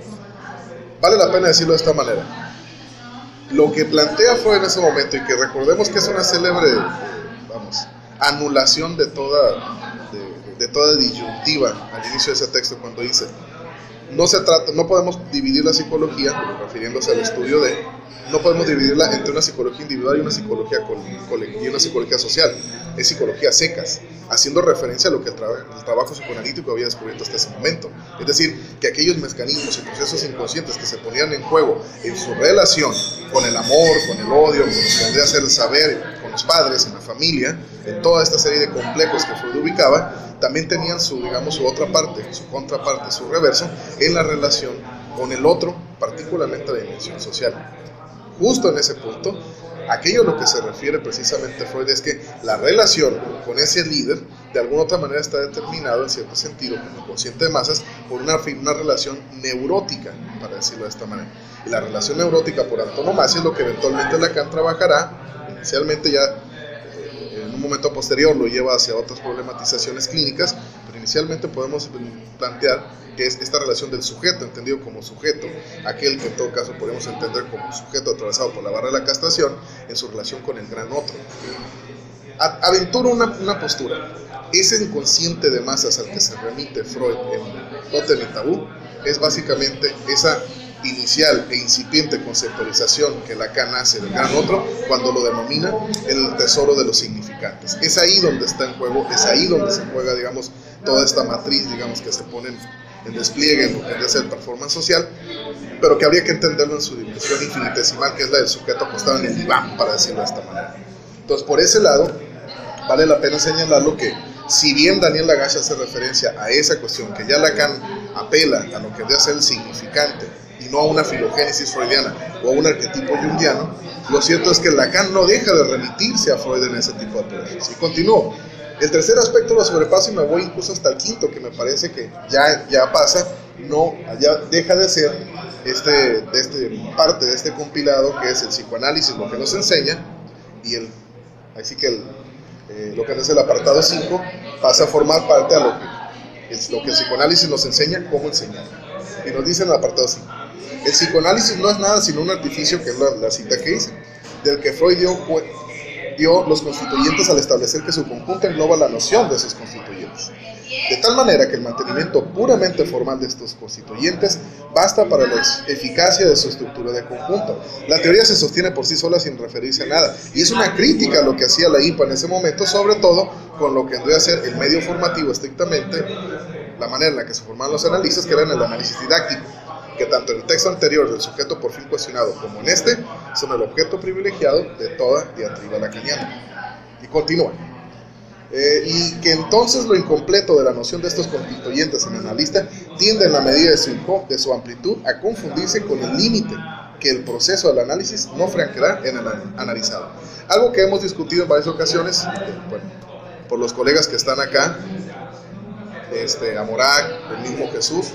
Vale la pena decirlo de esta manera. Lo que plantea Freud en ese momento, y que recordemos que es una célebre, vamos, anulación de toda, de, de toda disyuntiva al inicio de ese texto, cuando dice: No se trata, no podemos dividir la psicología, refiriéndose al estudio de, no podemos dividirla entre una psicología individual y una psicología colectiva y una psicología social. Es psicología secas, haciendo referencia a lo que el, tra el trabajo psicoanalítico había descubierto hasta ese momento. Es decir, que aquellos mecanismos y procesos inconscientes que se ponían en juego en su relación con el amor, con el odio, con lo que vendría a ser el saber, con los padres, en la familia, en toda esta serie de complejos que Freud ubicaba, también tenían su, digamos, su otra parte, su contraparte, su reverso, en la relación con el otro, particularmente la dimensión social. Justo en ese punto, aquello a lo que se refiere precisamente Freud es que la relación con ese líder, de alguna otra manera, está determinado, en cierto sentido, como inconsciente de masas, por una, una relación neurótica, para decirlo de esta manera. Y la relación neurótica, por antonomasia, es lo que eventualmente Lacan trabajará, inicialmente ya en un momento posterior lo lleva hacia otras problematizaciones clínicas, pero inicialmente podemos plantear que es esta relación del sujeto, entendido como sujeto, aquel que en todo caso podemos entender como sujeto atravesado por la barra de la castración, en su relación con el gran otro. Aventura una, una postura. Ese inconsciente de masas al que se remite Freud en Tótem y Tabú es básicamente esa inicial e incipiente conceptualización que Lacan hace del gran otro cuando lo denomina el tesoro de los significantes. Es ahí donde está en juego, es ahí donde se juega, digamos, toda esta matriz, digamos, que se pone en, en despliegue en lo que es el performance social, pero que habría que entenderlo en su dimensión infinitesimal, que es la del sujeto acostado en el diván, para decirlo de esta manera. Entonces, por ese lado, vale la pena señalarlo que, si bien Daniel Lagache hace referencia a esa cuestión, que ya Lacan apela a lo que debe ser el significante, y no a una filogénesis freudiana o a un arquetipo junguiano, lo cierto es que Lacan no deja de remitirse a Freud en ese tipo de procesos. Y continúo. El tercer aspecto lo sobrepaso y me voy incluso hasta el quinto, que me parece que ya, ya pasa, no, ya deja de ser este, de este, parte de este compilado, que es el psicoanálisis, lo que nos enseña, y el, así que el, eh, lo que es el apartado cinco pasa a formar parte de lo que, es lo que el psicoanálisis nos enseña, cómo enseñar. Y nos dice en el apartado cinco: el psicoanálisis no es nada sino un artificio, que es la, la cita que hice, del que Freud dio, dio los constituyentes al establecer que su conjunto engloba la noción de esos constituyentes. De tal manera que el mantenimiento puramente formal de estos constituyentes basta para la eficacia de su estructura de conjunto. La teoría se sostiene por sí sola sin referirse a nada, y es una crítica a lo que hacía la I P A en ese momento, sobre todo con lo que vendría a ser el medio formativo estrictamente, la manera en la que se formaban los analistas, que era en el análisis didáctico, que tanto en el texto anterior del sujeto por fin cuestionado como en este son el objeto privilegiado de toda diatriba lacaniana. Y continúa. Eh, y que entonces lo incompleto de la noción de estos constituyentes en el analista tiende en la medida de su, de su amplitud a confundirse con el límite que el proceso del análisis no franqueará en el analizado. Algo que hemos discutido en varias ocasiones, eh, bueno, por los colegas que están acá, este, Amorak, el mismo Jesús,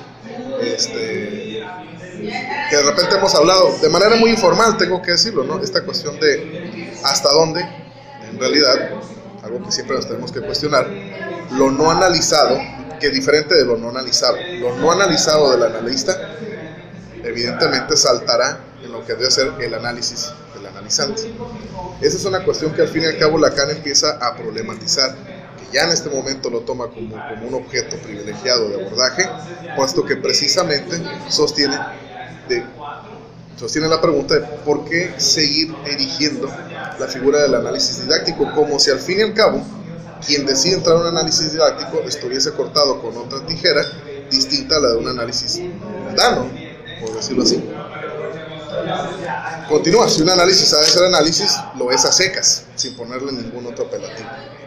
este, que de repente hemos hablado de manera muy informal, tengo que decirlo, ¿no? Esta cuestión de hasta dónde, en realidad, algo que siempre nos tenemos que cuestionar, lo no analizado, que es diferente de lo no analizado. Lo no analizado del analista, evidentemente saltará en lo que debe ser el análisis del analizante. Esa es una cuestión que al fin y al cabo Lacan empieza a problematizar, que ya en este momento lo toma como, como un objeto privilegiado de abordaje, puesto que precisamente sostiene, de, sostiene la pregunta de por qué seguir erigiendo la figura del análisis didáctico, como si al fin y al cabo quien decide entrar a un análisis didáctico estuviese cortado con otra tijera distinta a la de un análisis mundano, por decirlo así. Continúa, si un análisis ha de ser análisis, lo es a secas, sin ponerle ningún otro apelativo.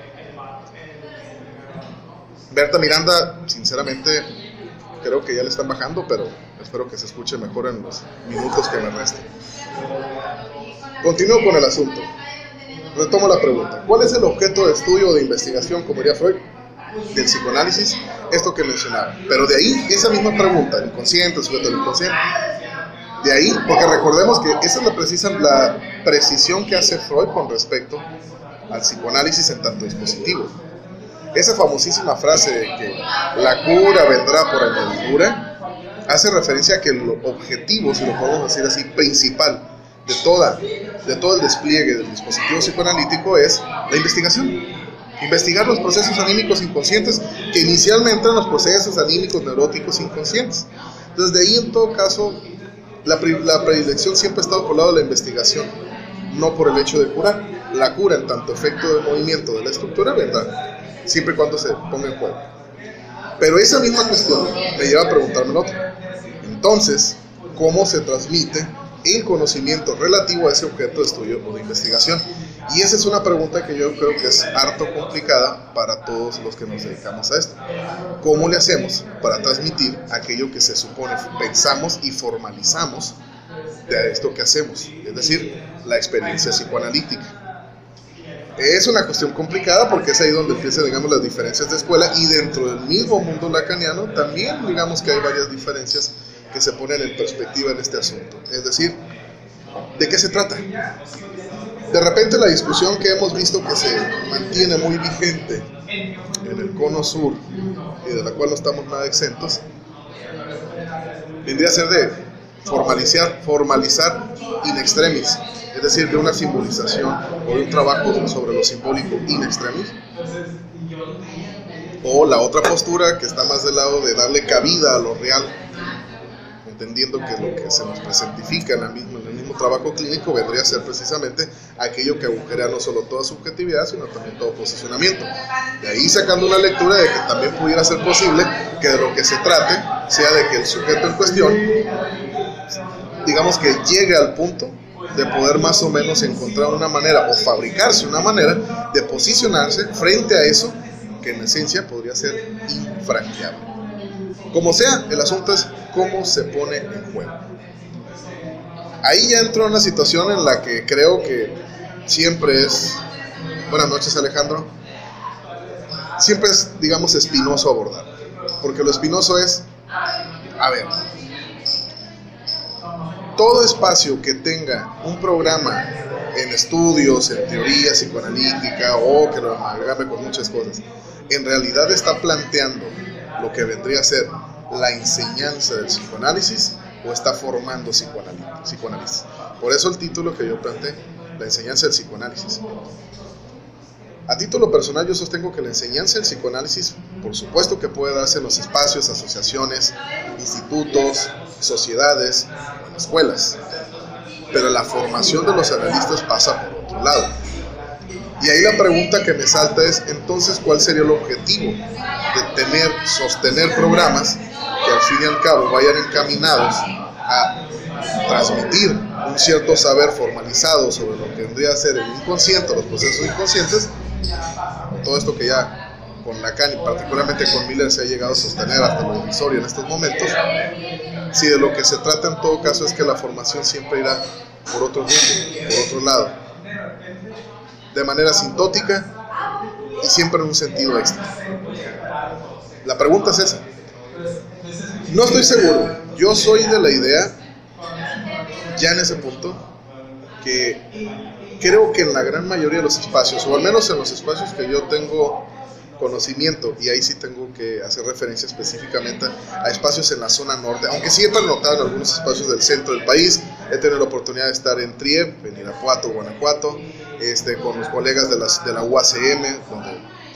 Berta Miranda, sinceramente, creo que ya le están bajando, pero espero que se escuche mejor en los minutos que me resten. Continúo con el asunto. Retomo la pregunta. ¿Cuál es el objeto de estudio o de investigación, como diría Freud, del psicoanálisis? Esto que mencionaba. Pero de ahí, esa misma pregunta, el inconsciente, el sujeto del inconsciente. De ahí, porque recordemos que esa es la, precisa, la precisión que hace Freud con respecto al psicoanálisis en tanto dispositivo. Esa famosísima frase de que la cura vendrá por añadidura hace referencia a que el objetivo, si lo podemos decir así, principal de, toda, de todo el despliegue del dispositivo psicoanalítico es la investigación. Investigar los procesos anímicos inconscientes que inicialmente eran los procesos anímicos neuróticos inconscientes. Entonces, de ahí, en todo caso, la, la predilección siempre ha estado por el lado de la investigación, no por el hecho de curar. La cura, en tanto efecto de movimiento de la estructura, vendrá, siempre y cuando se ponga en juego. Pero esa misma cuestión me lleva a preguntarme lo otro. Entonces, ¿cómo se transmite el conocimiento relativo a ese objeto de estudio o de investigación? Y esa es una pregunta que yo creo que es harto complicada para todos los que nos dedicamos a esto. ¿Cómo le hacemos para transmitir aquello que se supone pensamos y formalizamos de esto que hacemos? Es decir, la experiencia psicoanalítica. Es una cuestión complicada porque es ahí donde empiezan, digamos, las diferencias de escuela, y dentro del mismo mundo lacaniano también, digamos, que hay varias diferencias que se ponen en perspectiva en este asunto. Es decir, ¿de qué se trata? De repente la discusión que hemos visto que se mantiene muy vigente en el cono sur y de la cual no estamos nada exentos, vendría a ser de formalizar, formalizar in extremis, es decir, de una simbolización o de un trabajo sobre lo simbólico in extremis, o la otra postura que está más del lado de darle cabida a lo real, entendiendo que lo que se nos presentifica en, la misma, en el mismo trabajo clínico vendría a ser precisamente aquello que agujerea no solo toda subjetividad, sino también todo posicionamiento. De ahí sacando una lectura de que también pudiera ser posible que de lo que se trate sea de que el sujeto en cuestión, digamos, que llegue al punto de poder más o menos encontrar una manera o fabricarse una manera de posicionarse frente a eso que en esencia podría ser infranqueable. Como sea, el asunto es cómo se pone en juego. Ahí ya entró una situación en la que creo que siempre es, buenas noches Alejandro, siempre es, digamos, espinoso abordar, porque lo espinoso es, a ver, todo espacio que tenga un programa en estudios, en teoría psicoanalítica, o que lo amalgame con muchas cosas, en realidad está planteando lo que vendría a ser la enseñanza del psicoanálisis, o está formando psicoanálisis. Por eso el título que yo planteé, la enseñanza del psicoanálisis. A título personal, yo sostengo que la enseñanza del psicoanálisis, por supuesto que puede darse en los espacios, asociaciones, institutos, sociedades o en escuelas, pero la formación de los analistas pasa por otro lado. Y ahí la pregunta que me salta es, entonces, ¿cuál sería el objetivo de tener, sostener programas que al fin y al cabo vayan encaminados a transmitir un cierto saber formalizado sobre lo que vendría a ser el inconsciente, los procesos inconscientes, todo esto que ya con Lacan y particularmente con Miller se ha llegado a sostener hasta lo irrisorio en estos momentos? Si de lo que se trata en todo caso es que la formación siempre irá por otro rumbo, por otro lado, de manera asintótica y siempre en un sentido extra. La pregunta es esa. No estoy seguro. Yo soy de la idea, ya en ese punto, que creo que en la gran mayoría de los espacios, o al menos en los espacios que yo tengo conocimiento, y ahí sí tengo que hacer referencia específicamente a espacios en la zona norte, aunque sí he notado en algunos espacios del centro del país. He tenido la oportunidad de estar en Triep, en Irapuato, Guanajuato, este, con los colegas de, las, de la U A C M, donde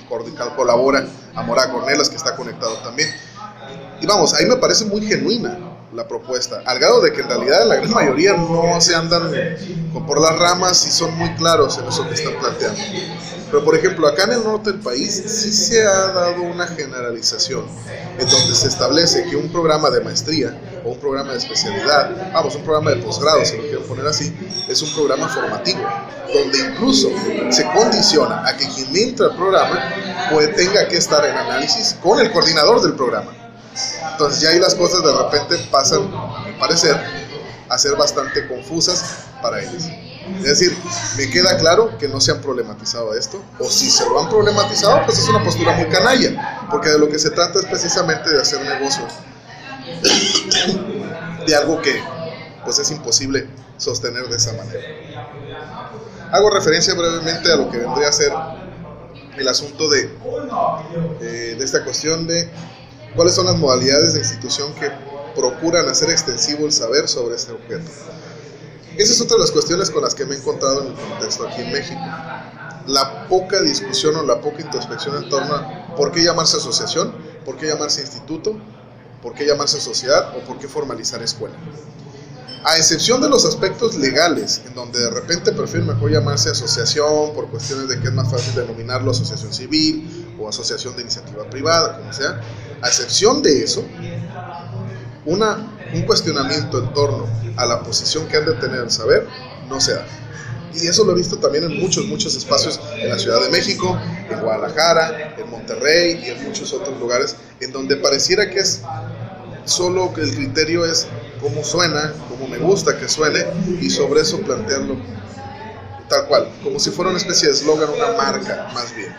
colabora a Mora Cornelas, que está conectado también. Y vamos, ahí me parece muy genuina la propuesta, al grado de que en realidad la gran mayoría no se andan por las ramas y son muy claros en eso que están planteando. Pero por ejemplo, acá en el norte del país sí se ha dado una generalización en donde se establece que un programa de maestría o un programa de especialidad, vamos, un programa de posgrado, si lo quiero poner así, es un programa formativo, donde incluso se condiciona a que quien entra al programa pues tenga que estar en análisis con el coordinador del programa. Entonces ya ahí las cosas de repente pasan, a mi parecer, a ser bastante confusas para ellos. Es decir, me queda claro que no se han problematizado esto, o si se lo han problematizado, pues es una postura muy canalla, porque de lo que se trata es precisamente de hacer negocio de algo que pues es imposible sostener de esa manera. Hago referencia brevemente a lo que vendría a ser el asunto de, eh, de esta cuestión de cuáles son las modalidades de institución que procuran hacer extensivo el saber sobre este objeto. Esa es otra de las cuestiones con las que me he encontrado en el contexto aquí en México. La poca discusión o la poca introspección en torno a por qué llamarse asociación, por qué llamarse instituto, por qué llamarse sociedad o por qué formalizar escuela. A excepción de los aspectos legales, en donde de repente prefieren mejor llamarse asociación por cuestiones de que es más fácil denominarlo asociación civil o asociación de iniciativa privada, como sea, a excepción de eso, una, un cuestionamiento en torno a la posición que han de tener el saber no se da. Y eso lo he visto también en muchos, muchos espacios en la Ciudad de México, en Guadalajara, en Monterrey y en muchos otros lugares, en donde pareciera que es solo que el criterio es cómo suena, cómo me gusta que suene, y sobre eso plantearlo tal cual, como si fuera una especie de eslogan, una marca más bien.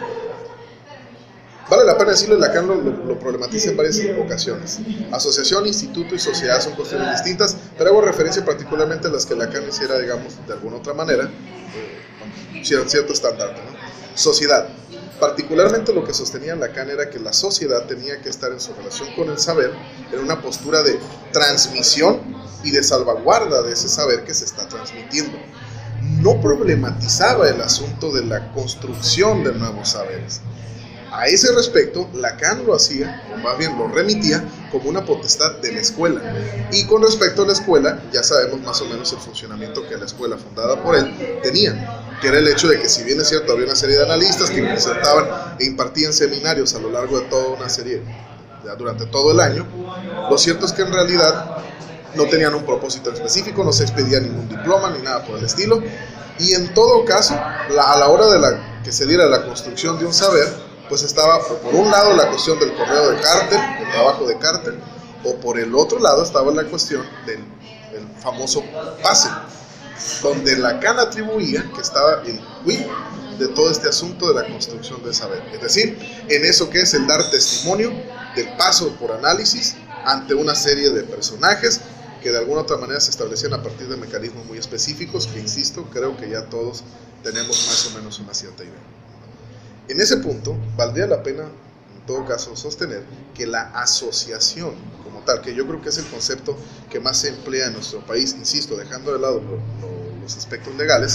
Vale la pena decirlo, Lacan lo, lo, lo problematiza en varias ocasiones. Asociación, instituto y sociedad son cuestiones distintas, pero hago referencia particularmente a las que Lacan hiciera, digamos, de alguna otra manera, eh, cierto, cierto estándar, ¿no? Sociedad. Particularmente lo que sostenía Lacan era que la sociedad tenía que estar en su relación con el saber en una postura de transmisión y de salvaguarda de ese saber que se está transmitiendo. No problematizaba el asunto de la construcción de nuevos saberes. A ese respecto, Lacan lo hacía, o más bien lo remitía, como una potestad de la escuela. Y con respecto a la escuela, ya sabemos más o menos el funcionamiento que la escuela fundada por él tenía, que era el hecho de que, si bien es cierto, había una serie de analistas que presentaban e impartían seminarios a lo largo de toda una serie, ya durante todo el año, lo cierto es que en realidad no tenían un propósito específico, no se expedía ningún diploma ni nada por el estilo, y en todo caso, la, a la hora de la, que se diera la construcción de un saber, pues estaba por un lado la cuestión del correo de cártel, el trabajo de cártel, o por el otro lado estaba la cuestión del el famoso pase, donde Lacan atribuía que estaba el quid de todo este asunto de la construcción del saber, es decir, en eso que es el dar testimonio del paso por análisis ante una serie de personajes que de alguna otra manera se establecían a partir de mecanismos muy específicos que, insisto, creo que ya todos tenemos más o menos una cierta idea. En ese punto, valdría la pena, en todo caso, sostener que la asociación como tal, que yo creo que es el concepto que más se emplea en nuestro país, insisto, dejando de lado lo, lo, los aspectos legales,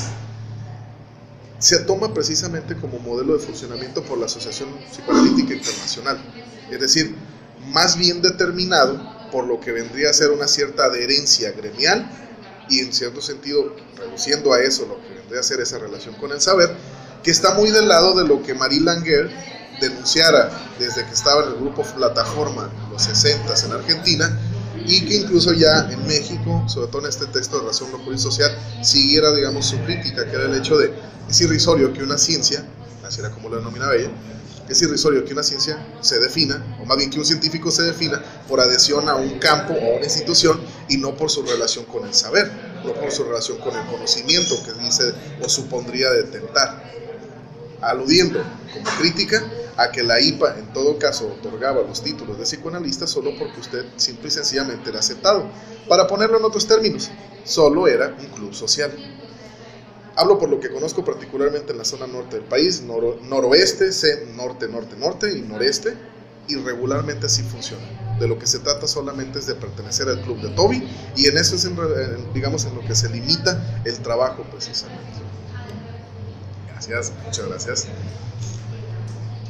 se toma precisamente como modelo de funcionamiento por la Asociación Psicoanalítica Internacional. Es decir, más bien determinado por lo que vendría a ser una cierta adherencia gremial y, en cierto sentido, reduciendo a eso lo que vendría a ser esa relación con el saber, que está muy del lado de lo que Marie Langer denunciara desde que estaba en el grupo Plataforma en los sesentas en Argentina, y que incluso ya en México, sobre todo en este texto de Razón, Locura y Social, siguiera, digamos, su crítica, que era el hecho de, es irrisorio que una ciencia, así era como lo denominaba ella, es irrisorio que una ciencia se defina, o más bien que un científico se defina por adhesión a un campo o a una institución y no por su relación con el saber, no por su relación con el conocimiento que dice o supondría detentar, aludiendo como crítica a que la I P A en todo caso otorgaba los títulos de psicoanalista solo porque usted simple y sencillamente era aceptado. Para ponerlo en otros términos, solo era un club social. Hablo por lo que conozco particularmente en la zona norte del país, noro, noroeste, norte, norte, norte y noreste, y regularmente así funciona. De lo que se trata solamente es de pertenecer al club de Toby, y en eso es, en, digamos, en lo que se limita el trabajo precisamente. Gracias, muchas gracias.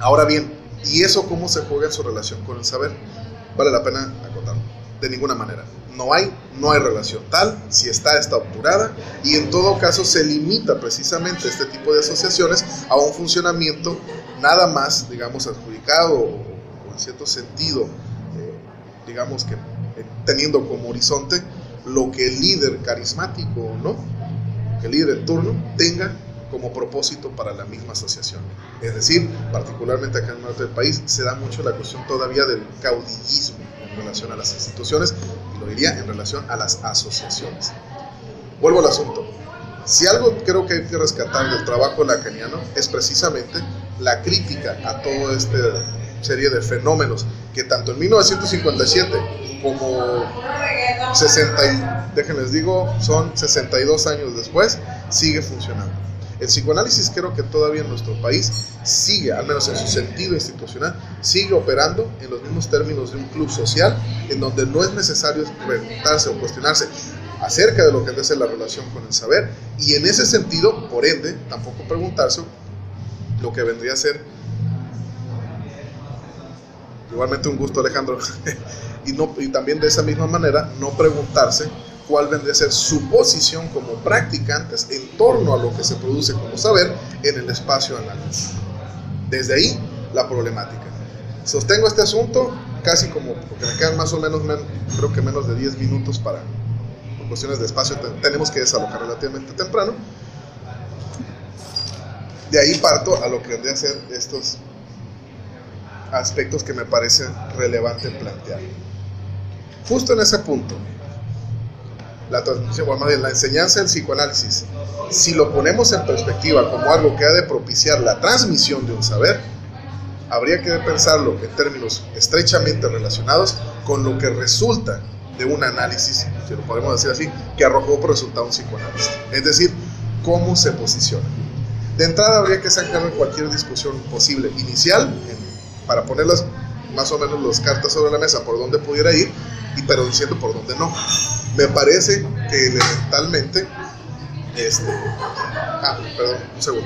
Ahora bien, ¿y eso cómo se juega en su relación con el saber? Vale la pena acotarlo. De ninguna manera. No hay, no hay relación tal, si está, está obturada, y en todo caso se limita precisamente este tipo de asociaciones a un funcionamiento nada más, digamos, adjudicado o, o en cierto sentido, eh, digamos que eh, teniendo como horizonte lo que el líder carismático o no, que el líder en turno tenga como propósito para la misma asociación. Es decir, particularmente acá en el norte del país, se da mucho la cuestión todavía del caudillismo en relación a las instituciones, y lo diría en relación a las asociaciones. Vuelvo al asunto. Si algo creo que hay que rescatar del trabajo lacaniano es precisamente la crítica a toda esta serie de fenómenos que tanto en mil novecientos cincuenta y siete como sesenta, y, déjenles digo, son sesenta y dos años después, sigue funcionando. El psicoanálisis creo que todavía en nuestro país sigue, al menos en su sentido institucional, sigue operando en los mismos términos de un club social, en donde no es necesario preguntarse o cuestionarse acerca de lo que debe ser la relación con el saber, y en ese sentido, por ende, tampoco preguntarse lo que vendría a ser, igualmente un gusto, Alejandro, y, no, y también de esa misma manera, no preguntarse cuál vendría a ser su posición como practicantes en torno a lo que se produce como saber en el espacio analítico. Desde ahí, la problemática. Sostengo este asunto casi como, porque me quedan más o menos, men, creo que menos de diez minutos para, por cuestiones de espacio, te, tenemos que desalojar relativamente temprano. De ahí parto a lo que vendría a ser estos aspectos que me parece relevante plantear. Justo en ese punto, la transmisión, o más bien la enseñanza del psicoanálisis, si lo ponemos en perspectiva como algo que ha de propiciar la transmisión de un saber, habría que pensarlo en términos estrechamente relacionados con lo que resulta de un análisis, si lo podemos decir así, que arrojó por resultado un psicoanálisis. Es decir, cómo se posiciona. De entrada habría que sacar cualquier discusión posible inicial en, para ponerlas más o menos las cartas sobre la mesa por dónde pudiera ir, y pero diciendo por dónde no. Me parece que elementalmente, este, ah, perdón, un segundo.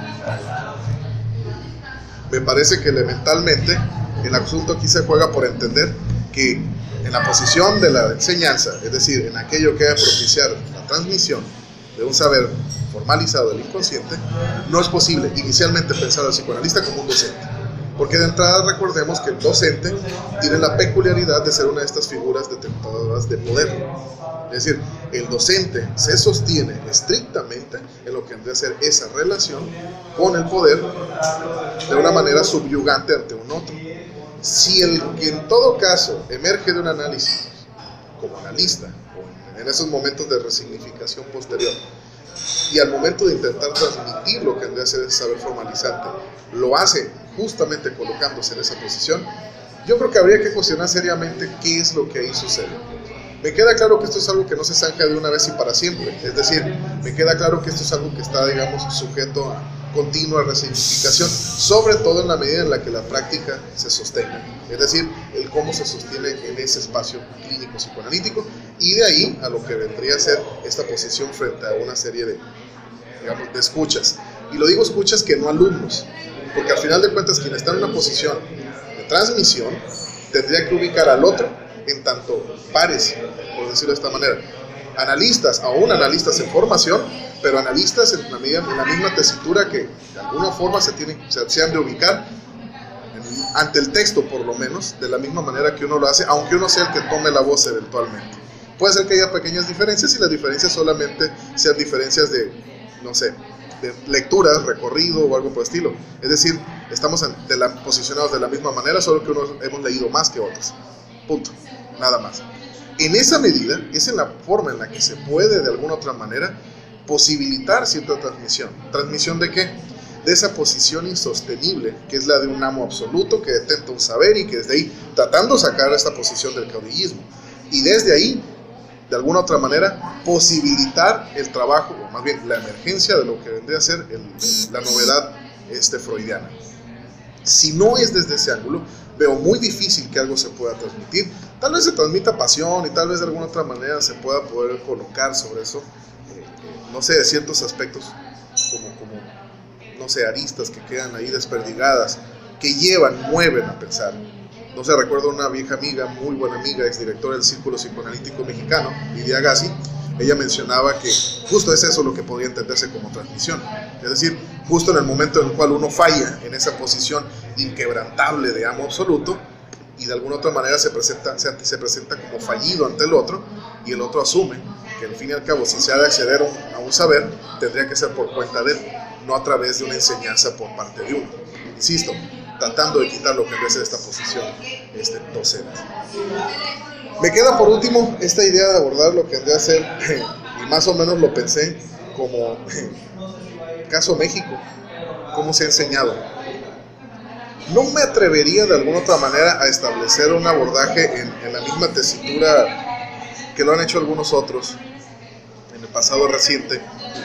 Me parece que elementalmente el asunto aquí se juega por entender que en la posición de la enseñanza, es decir, en aquello que debe propiciar la transmisión de un saber formalizado del inconsciente, no es posible inicialmente pensar al psicoanalista como un docente. Porque de entrada recordemos que el docente tiene la peculiaridad de ser una de estas figuras detentadoras de poder. Es decir, el docente se sostiene estrictamente en lo que vendría a ser esa relación con el poder de una manera subyugante ante un otro. Si el que en todo caso emerge de un análisis como analista, o en esos momentos de resignificación posterior, y al momento de intentar transmitir lo que vendría a ser ese saber formalizante, lo hace justamente colocándose en esa posición, yo creo que habría que cuestionar seriamente qué es lo que ahí sucede. Me queda claro que esto es algo que no se zanja de una vez y para siempre, es decir, me queda claro que esto es algo que está, digamos, sujeto a continua resignificación, sobre todo en la medida en la que la práctica se sostenga, es decir, el cómo se sostiene en ese espacio clínico psicoanalítico, y de ahí a lo que vendría a ser esta posición frente a una serie de, digamos, de escuchas. Y lo digo escuchas que no alumnos, porque al final de cuentas quien está en una posición de transmisión tendría que ubicar al otro en tanto pares, por decirlo de esta manera, analistas, aún analistas en formación, pero analistas en la, medida, en la misma tesitura que de alguna forma se, tienen, se, se han de ubicar en, ante el texto, por lo menos, de la misma manera que uno lo hace, aunque uno sea el que tome la voz eventualmente. Puede ser que haya pequeñas diferencias y las diferencias solamente sean diferencias de, no sé, de lecturas, recorrido o algo por el estilo. Es decir, estamos en, de la, posicionados de la misma manera, solo que unos hemos leído más que otros. Punto. Nada más. En esa medida, es en la forma en la que se puede de alguna otra manera posibilitar cierta transmisión. ¿Transmisión de qué? De esa posición insostenible, que es la de un amo absoluto que detenta un saber y que desde ahí, tratando de sacar esta posición del caudillismo, y desde ahí, de alguna otra manera, posibilitar el trabajo, o más bien la emergencia de lo que vendría a ser el, la novedad este, freudiana. Si no es desde ese ángulo, veo muy difícil que algo se pueda transmitir. Tal vez se transmita pasión y tal vez de alguna otra manera se pueda poder colocar sobre eso, eh, no sé, ciertos aspectos como, como, no sé, aristas que quedan ahí desperdigadas, que llevan, mueven a pensar. No sé, recuerdo una vieja amiga, muy buena amiga, exdirectora del Círculo Psicoanalítico Mexicano, Lidia Agassi. Ella mencionaba que justo es eso lo que podría entenderse como transmisión. Es decir, justo en el momento en el cual uno falla en esa posición inquebrantable de amo absoluto y de alguna otra manera se presenta, se, se presenta como fallido ante el otro, y el otro asume que al fin y al cabo, si se ha de acceder a un saber, tendría que ser por cuenta de él, no a través de una enseñanza por parte de uno. Insisto, tratando de quitar lo que debe ser esta posición este, docente. Me queda por último esta idea de abordar lo que tendría que ser, y más o menos lo pensé como caso México, cómo se ha enseñado. No me atrevería de alguna otra manera a establecer un abordaje en, en la misma tesitura que lo han hecho algunos otros en el pasado reciente,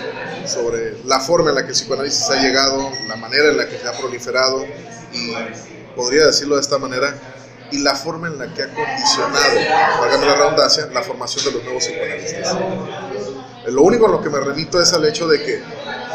sobre la forma en la que el psicoanálisis ha llegado, la manera en la que se ha proliferado y, podría decirlo de esta manera, y la forma en la que ha condicionado, válgame la redundancia, la formación de los nuevos psicoanalistas. Lo único en lo que me remito es al hecho de que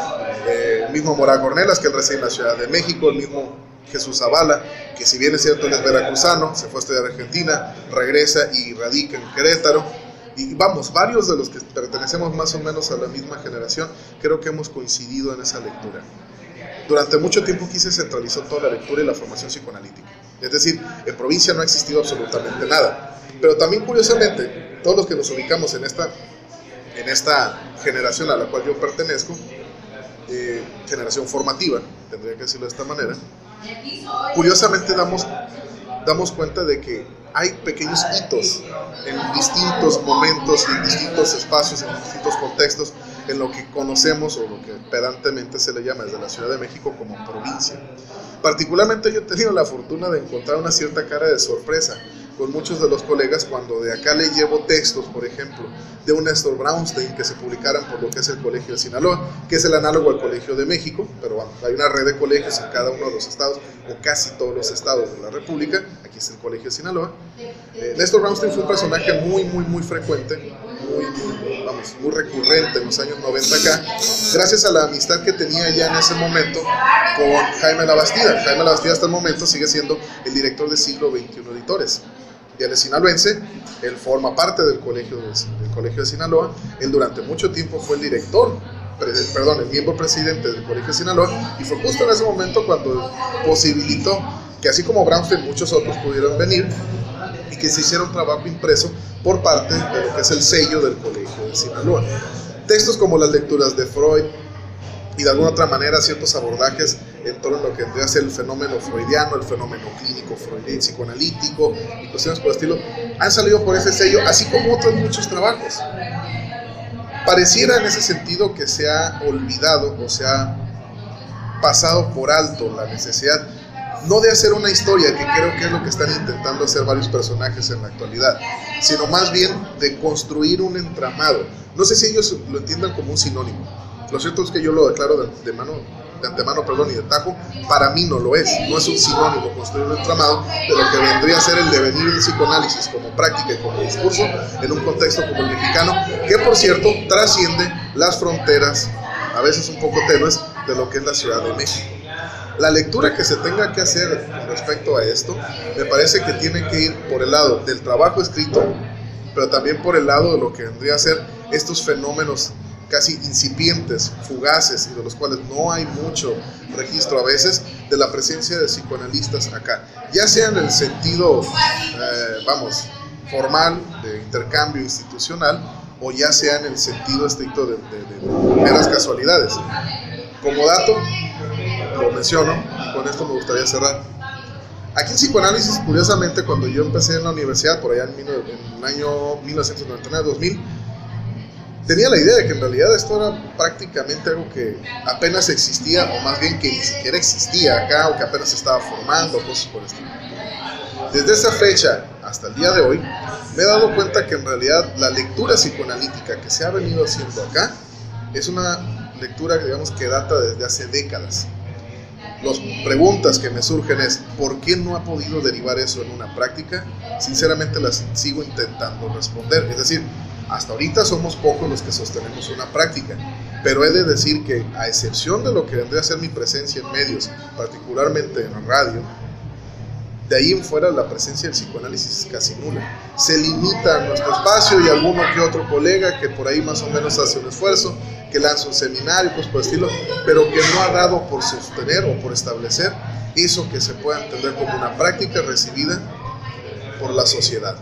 eh, el mismo Moraga Ornelas, que él reside en la Ciudad de México, el mismo Jesús Zavala, que si bien es cierto él es veracruzano, se fue a estudiar a Argentina, regresa y radica en Querétaro, y vamos, varios de los que pertenecemos más o menos a la misma generación, creo que hemos coincidido en esa lectura. Durante mucho tiempo aquí se centralizó toda la lectura y la formación psicoanalítica, es decir, en provincia no ha existido absolutamente nada, pero también curiosamente, todos los que nos ubicamos en esta, en esta generación a la cual yo pertenezco, eh, generación formativa, tendría que decirlo de esta manera, curiosamente damos, damos cuenta de que hay pequeños hitos en distintos momentos, en distintos espacios, en distintos contextos, en lo que conocemos o lo que pedantemente se le llama desde la Ciudad de México como provincia. Particularmente yo he tenido la fortuna de encontrar una cierta cara de sorpresa con muchos de los colegas cuando de acá le llevo textos, por ejemplo, de un Néstor Brownstein que se publicaran por lo que es el Colegio de Sinaloa, que es el análogo al Colegio de México, pero bueno, hay una red de colegios en cada uno de los estados, o casi todos los estados de la República. Aquí está el Colegio de Sinaloa. Eh, Néstor Brownstein fue un personaje muy, muy, muy frecuente, muy, muy, vamos, muy recurrente en los años noventa acá, gracias a la amistad que tenía ya en ese momento con Jaime Labastida. Jaime Labastida hasta el momento sigue siendo el director de Siglo veintiuno Editores. Y él es sinaloense, él forma parte del colegio de, del colegio de Sinaloa, él durante mucho tiempo fue el director, perdón, el miembro presidente del Colegio de Sinaloa, y fue justo en ese momento cuando posibilitó que así como Brownstein muchos otros pudieran venir y que se hiciera un trabajo impreso por parte de lo que es el sello del Colegio de Sinaloa. Textos como las lecturas de Freud y de alguna otra manera ciertos abordajes en torno a lo que tendría que ser el fenómeno freudiano, el fenómeno clínico freudiano, psicoanalítico y cuestiones por el estilo, han salido por ese sello, así como otros muchos trabajos. Pareciera en ese sentido que se ha olvidado o se ha pasado por alto la necesidad no de hacer una historia, que creo que es lo que están intentando hacer varios personajes en la actualidad, sino más bien de construir un entramado. No sé si ellos lo entiendan como un sinónimo. Lo cierto es que yo lo declaro de, de, mano, de antemano perdón, y de tajo, para mí no lo es. No es un sinónimo construir un entramado de lo que vendría a ser el devenir del psicoanálisis como práctica y como discurso en un contexto como el mexicano, que por cierto trasciende las fronteras, a veces un poco tenues, de lo que es la Ciudad de México. La lectura que se tenga que hacer respecto a esto, me parece que tiene que ir por el lado del trabajo escrito, pero también por el lado de lo que vendría a ser estos fenómenos casi incipientes, fugaces, y de los cuales no hay mucho registro a veces, de la presencia de psicoanalistas acá, ya sea en el sentido, eh, vamos, formal, de intercambio institucional, o ya sea en el sentido estricto de, de, de meras casualidades. Como dato, lo menciono, y con esto me gustaría cerrar. Aquí en psicoanálisis, curiosamente, cuando yo empecé en la universidad, por allá en, en el año mil novecientos noventa y nueve dos mil, tenía la idea de que en realidad esto era prácticamente algo que apenas existía, o más bien que ni siquiera existía acá, o que apenas se estaba formando, cosas por el estilo. Desde esa fecha hasta el día de hoy, me he dado cuenta que en realidad la lectura psicoanalítica que se ha venido haciendo acá es una lectura, digamos, que data desde hace décadas. Las preguntas que me surgen es, ¿por qué no ha podido derivar eso en una práctica? Sinceramente las sigo intentando responder. Es decir, hasta ahorita somos pocos los que sostenemos una práctica. Pero he de decir que, a excepción de lo que vendría a ser mi presencia en medios, particularmente en la radio, de ahí en fuera la presencia del psicoanálisis es casi nula. Se limita a nuestro espacio y alguno que otro colega que por ahí más o menos hace un esfuerzo, que lanza un seminario, cosas por el estilo, pero que no ha dado por sostener o por establecer eso que se pueda entender como una práctica recibida por la sociedad.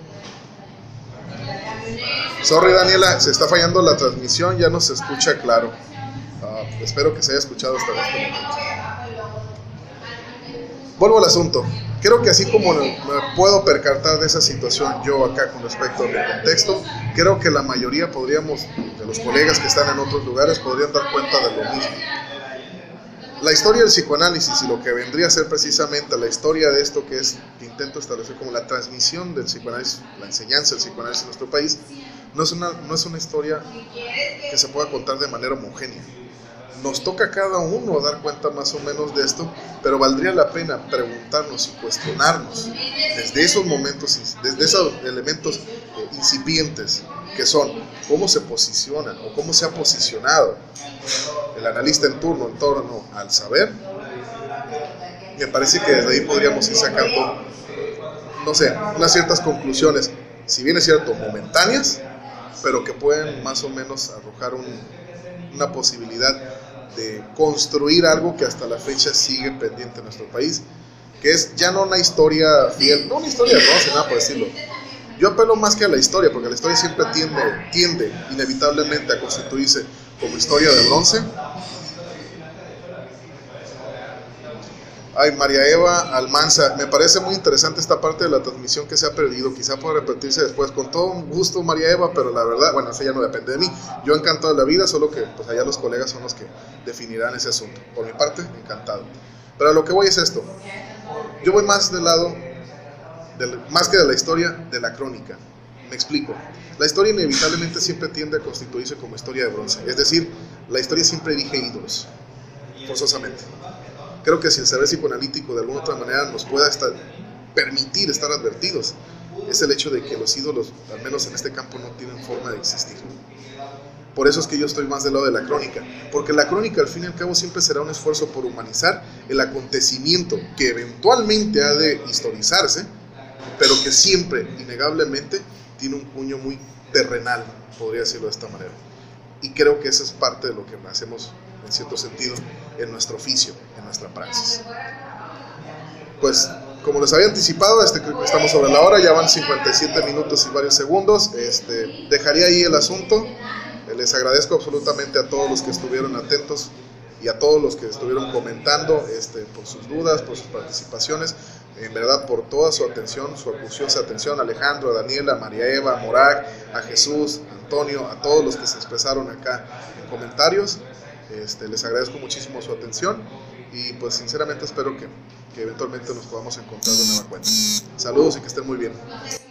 Sorry, Daniela, se está fallando la transmisión, ya no se escucha claro. Uh, espero que se haya escuchado hasta este momento. Vuelvo al asunto. Creo que así como me puedo percatar de esa situación yo acá con respecto a mi contexto, creo que la mayoría podríamos, de los colegas que están en otros lugares, podrían dar cuenta de lo mismo. La historia del psicoanálisis y lo que vendría a ser precisamente la historia de esto que es, que intento establecer como la transmisión del psicoanálisis, la enseñanza del psicoanálisis en nuestro país, no es una, no es una historia que se pueda contar de manera homogénea. Nos toca a cada uno dar cuenta más o menos de esto, pero valdría la pena preguntarnos y cuestionarnos desde esos momentos, desde esos elementos eh, incipientes que son cómo se posicionan o cómo se ha posicionado el analista en turno en torno al saber. Me parece que desde ahí podríamos ir sacando, no sé, unas ciertas conclusiones, si bien es cierto, momentáneas, pero que pueden más o menos arrojar un, una posibilidad de construir algo que hasta la fecha sigue pendiente en nuestro país, que es ya no una historia fiel, no una historia de roce, nada por decirlo. Yo apelo más que a la historia, porque la historia siempre tiende, tiende inevitablemente a constituirse como historia de bronce. Ay, María Eva Almanza, me parece muy interesante esta parte de la transmisión que se ha perdido, quizá pueda repetirse después. Con todo un gusto, María Eva, pero la verdad, bueno, eso ya no depende de mí. Yo encantado de la vida, solo que pues allá los colegas son los que definirán ese asunto. Por mi parte, encantado. Pero a lo que voy es esto. Yo voy más del lado, del, más que de la historia, de la crónica. Me explico. La historia inevitablemente siempre tiende a constituirse como historia de bronce. Es decir, la historia siempre erige ídolos, forzosamente. Creo que si el saber psicoanalítico de alguna otra manera nos pueda estar, permitir estar advertidos, es el hecho de que los ídolos, al menos en este campo, no tienen forma de existir. Por eso es que yo estoy más del lado de la crónica, porque la crónica al fin y al cabo siempre será un esfuerzo por humanizar el acontecimiento que eventualmente ha de historizarse, pero que siempre, innegablemente, tiene un puño muy terrenal, podría decirlo de esta manera. Y creo que eso es parte de lo que hacemos, en cierto sentido, en nuestro oficio, en nuestra praxis. Pues, como les había anticipado, este, creo que estamos sobre la hora, ya van cincuenta y siete minutos y varios segundos. Este, dejaría ahí el asunto. Les agradezco absolutamente a todos los que estuvieron atentos y a todos los que estuvieron comentando este, por sus dudas, por sus participaciones, en verdad por toda su atención, su acuciosa atención, a Alejandro, a Daniela, a María Eva, a Morac, a Jesús, a Antonio, a todos los que se expresaron acá en comentarios. Este, les agradezco muchísimo su atención y pues sinceramente espero que, que eventualmente nos podamos encontrar de nueva cuenta. Saludos y que estén muy bien.